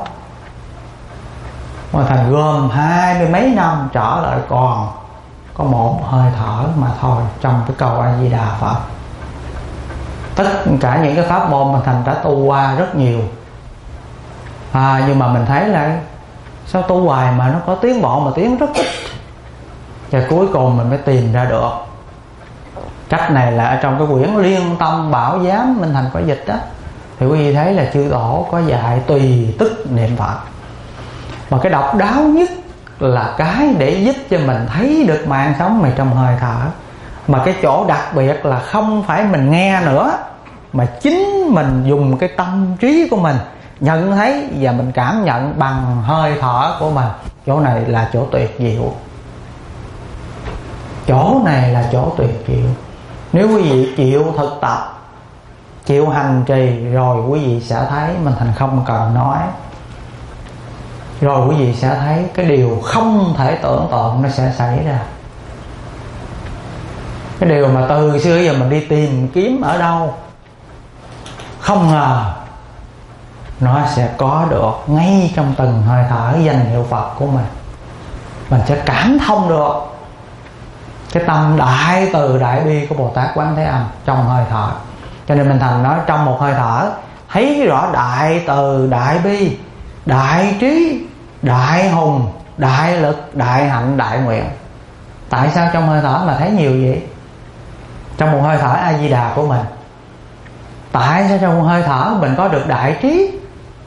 Minh Thành gom 20 mấy năm trở lại còn có một hơi thở mà thôi trong cái câu A Di Đà Phật. Tất cả những cái pháp môn Minh Thành đã tu qua rất nhiều, nhưng mà mình thấy là sao tu hoài mà nó có tiến bộ mà tiến rất ít. Và cuối cùng mình mới tìm ra được cách này là ở trong cái quyển Liên Tâm Bảo Giám Minh Thành có dịch đó. Thì quý vị thấy là chư tổ có dạy tùy tức niệm Phật. Mà cái độc đáo nhất là cái để giúp cho mình thấy được mạng sống mày trong hơi thở. Mà cái chỗ đặc biệt là không phải mình nghe nữa, mà chính mình dùng cái tâm trí của mình nhận thấy và mình cảm nhận bằng hơi thở của mình. Chỗ này là chỗ tuyệt diệu. Chỗ này là chỗ tuyệt diệu. Nếu quý vị chịu thực tập, chịu hành trì rồi quý vị sẽ thấy Minh Thành không cần nói. rồi quý vị sẽ thấy cái điều không thể tưởng tượng nó sẽ xảy ra. Cái điều mà từ xưa giờ mình đi tìm kiếm ở đâu, không ngờ nó sẽ có được ngay trong từng hơi thở danh hiệu Phật của mình. Mình sẽ cảm thông được cái tâm đại từ đại bi của Bồ Tát Quán Thế Âm trong hơi thở. Cho nên mình thành nói trong một hơi thở thấy rõ đại từ đại bi, đại trí, đại hùng, đại lực, đại hạnh, đại nguyện. Tại sao trong hơi thở mà thấy nhiều vậy? Trong một hơi thở A Di Đà của mình, tại sao trong một hơi thở mình có được đại trí?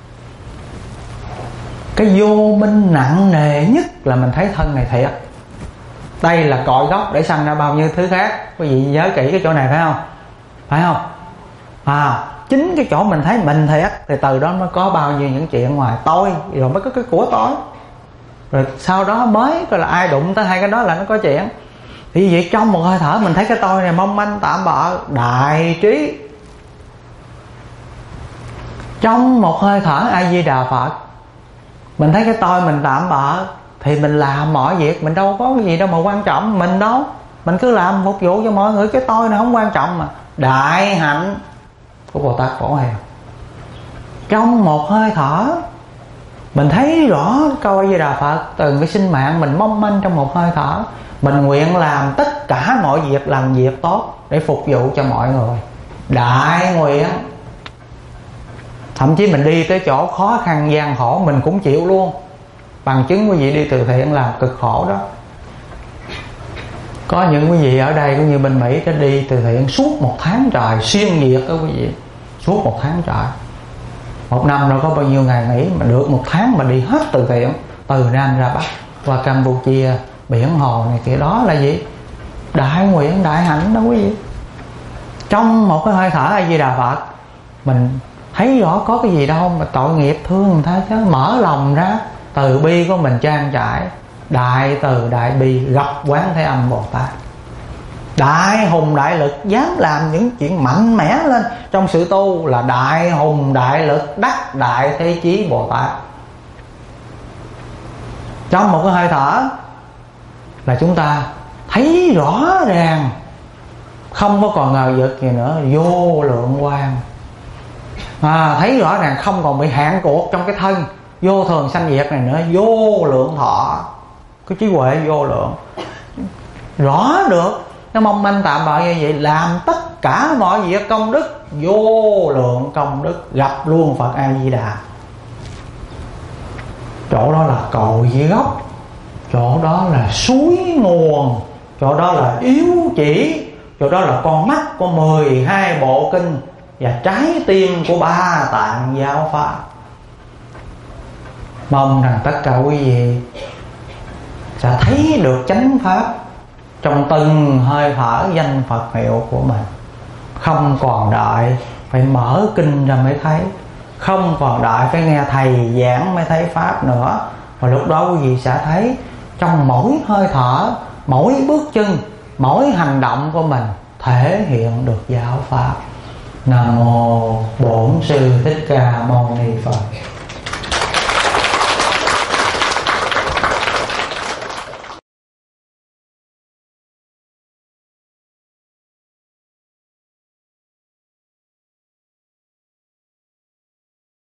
Cái vô minh nặng nề nhất là mình thấy thân này thiệt. Đây là cội gốc để sanh ra bao nhiêu thứ khác. Quý vị nhớ kỹ cái chỗ này phải không? Phải không? Chính cái chỗ mình thấy mình thiệt thì từ đó mới có bao nhiêu những chuyện ngoài tôi, rồi mới có cái của tôi. Rồi sau đó mới coi là ai đụng tới hai cái đó là nó có chuyện. Thì vậy trong một hơi thở mình thấy cái tôi này mong manh tạm bợ, đại trí. Trong một hơi thở A Di Đà Phật mình thấy cái tôi mình tạm bợ thì mình làm mọi việc, mình đâu có cái gì đâu mà quan trọng mình đâu. Mình cứ làm phục vụ cho mọi người, cái tôi này không quan trọng mà. Đại hạnh của Bồ Tát Phổ Hiền. Trong một hơi thở mình thấy rõ câu A Di Đà Phật, từng cái sinh mạng mình mong manh trong một hơi thở. Mình nguyện làm tất cả mọi việc, làm việc tốt để phục vụ cho mọi người. Đại nguyện. Thậm chí mình đi tới chỗ khó khăn gian khổ mình cũng chịu luôn. Bằng chứng quý vị đi từ thiện làm cực khổ đó. Có những quý vị ở đây cũng như bên Mỹ đã đi từ thiện suốt 1 tháng trời, xuyên việt đó quý vị. Suốt 1 tháng trời. 1 năm đâu có bao nhiêu ngày nghỉ, mà được 1 tháng mà đi hết từ thiện, từ Nam ra Bắc, qua Campuchia, biển hồ này kia. Đó là gì? Đại nguyện, đại hạnh đó quý vị. Trong một cái hơi thở A Di Đà Phật mình thấy rõ có cái gì đâu mà tội nghiệp thương người ta chứ. Mở lòng ra, từ bi của mình trang trải, đại từ đại bi gặp Quán Thế Âm Bồ Tát. Đại hùng đại lực, dám làm những chuyện mạnh mẽ lên trong sự tu là đại hùng đại lực, đắc đại thế chí Bồ Tát. Trong một cái hơi thở là chúng ta thấy rõ ràng, không có còn ngờ vực gì nữa, vô lượng quang. Thấy rõ ràng không còn bị hạn cuộc trong cái thân vô thường sanh diệt này nữa, vô lượng thọ, cái trí huệ vô lượng, rõ được nó mong manh tạm bợ như vậy, làm tất cả mọi việc công đức, vô lượng công đức, gặp luôn Phật A Di Đà. Chỗ đó là cội gốc, chỗ đó là suối nguồn, chỗ đó là yếu chỉ, chỗ đó là con mắt của 12 bộ kinh và trái tim của 3 tạng giáo pháp. Mong rằng tất cả quý vị sẽ thấy được chánh pháp trong từng hơi thở danh Phật hiệu của mình. Không còn đợi phải mở kinh ra mới thấy, không còn đợi phải nghe thầy giảng mới thấy pháp nữa. Và lúc đó quý vị sẽ thấy trong mỗi hơi thở, mỗi bước chân, mỗi hành động của mình thể hiện được giáo pháp. Nam mô Bổn Sư Thích Ca Mâu Ni Phật.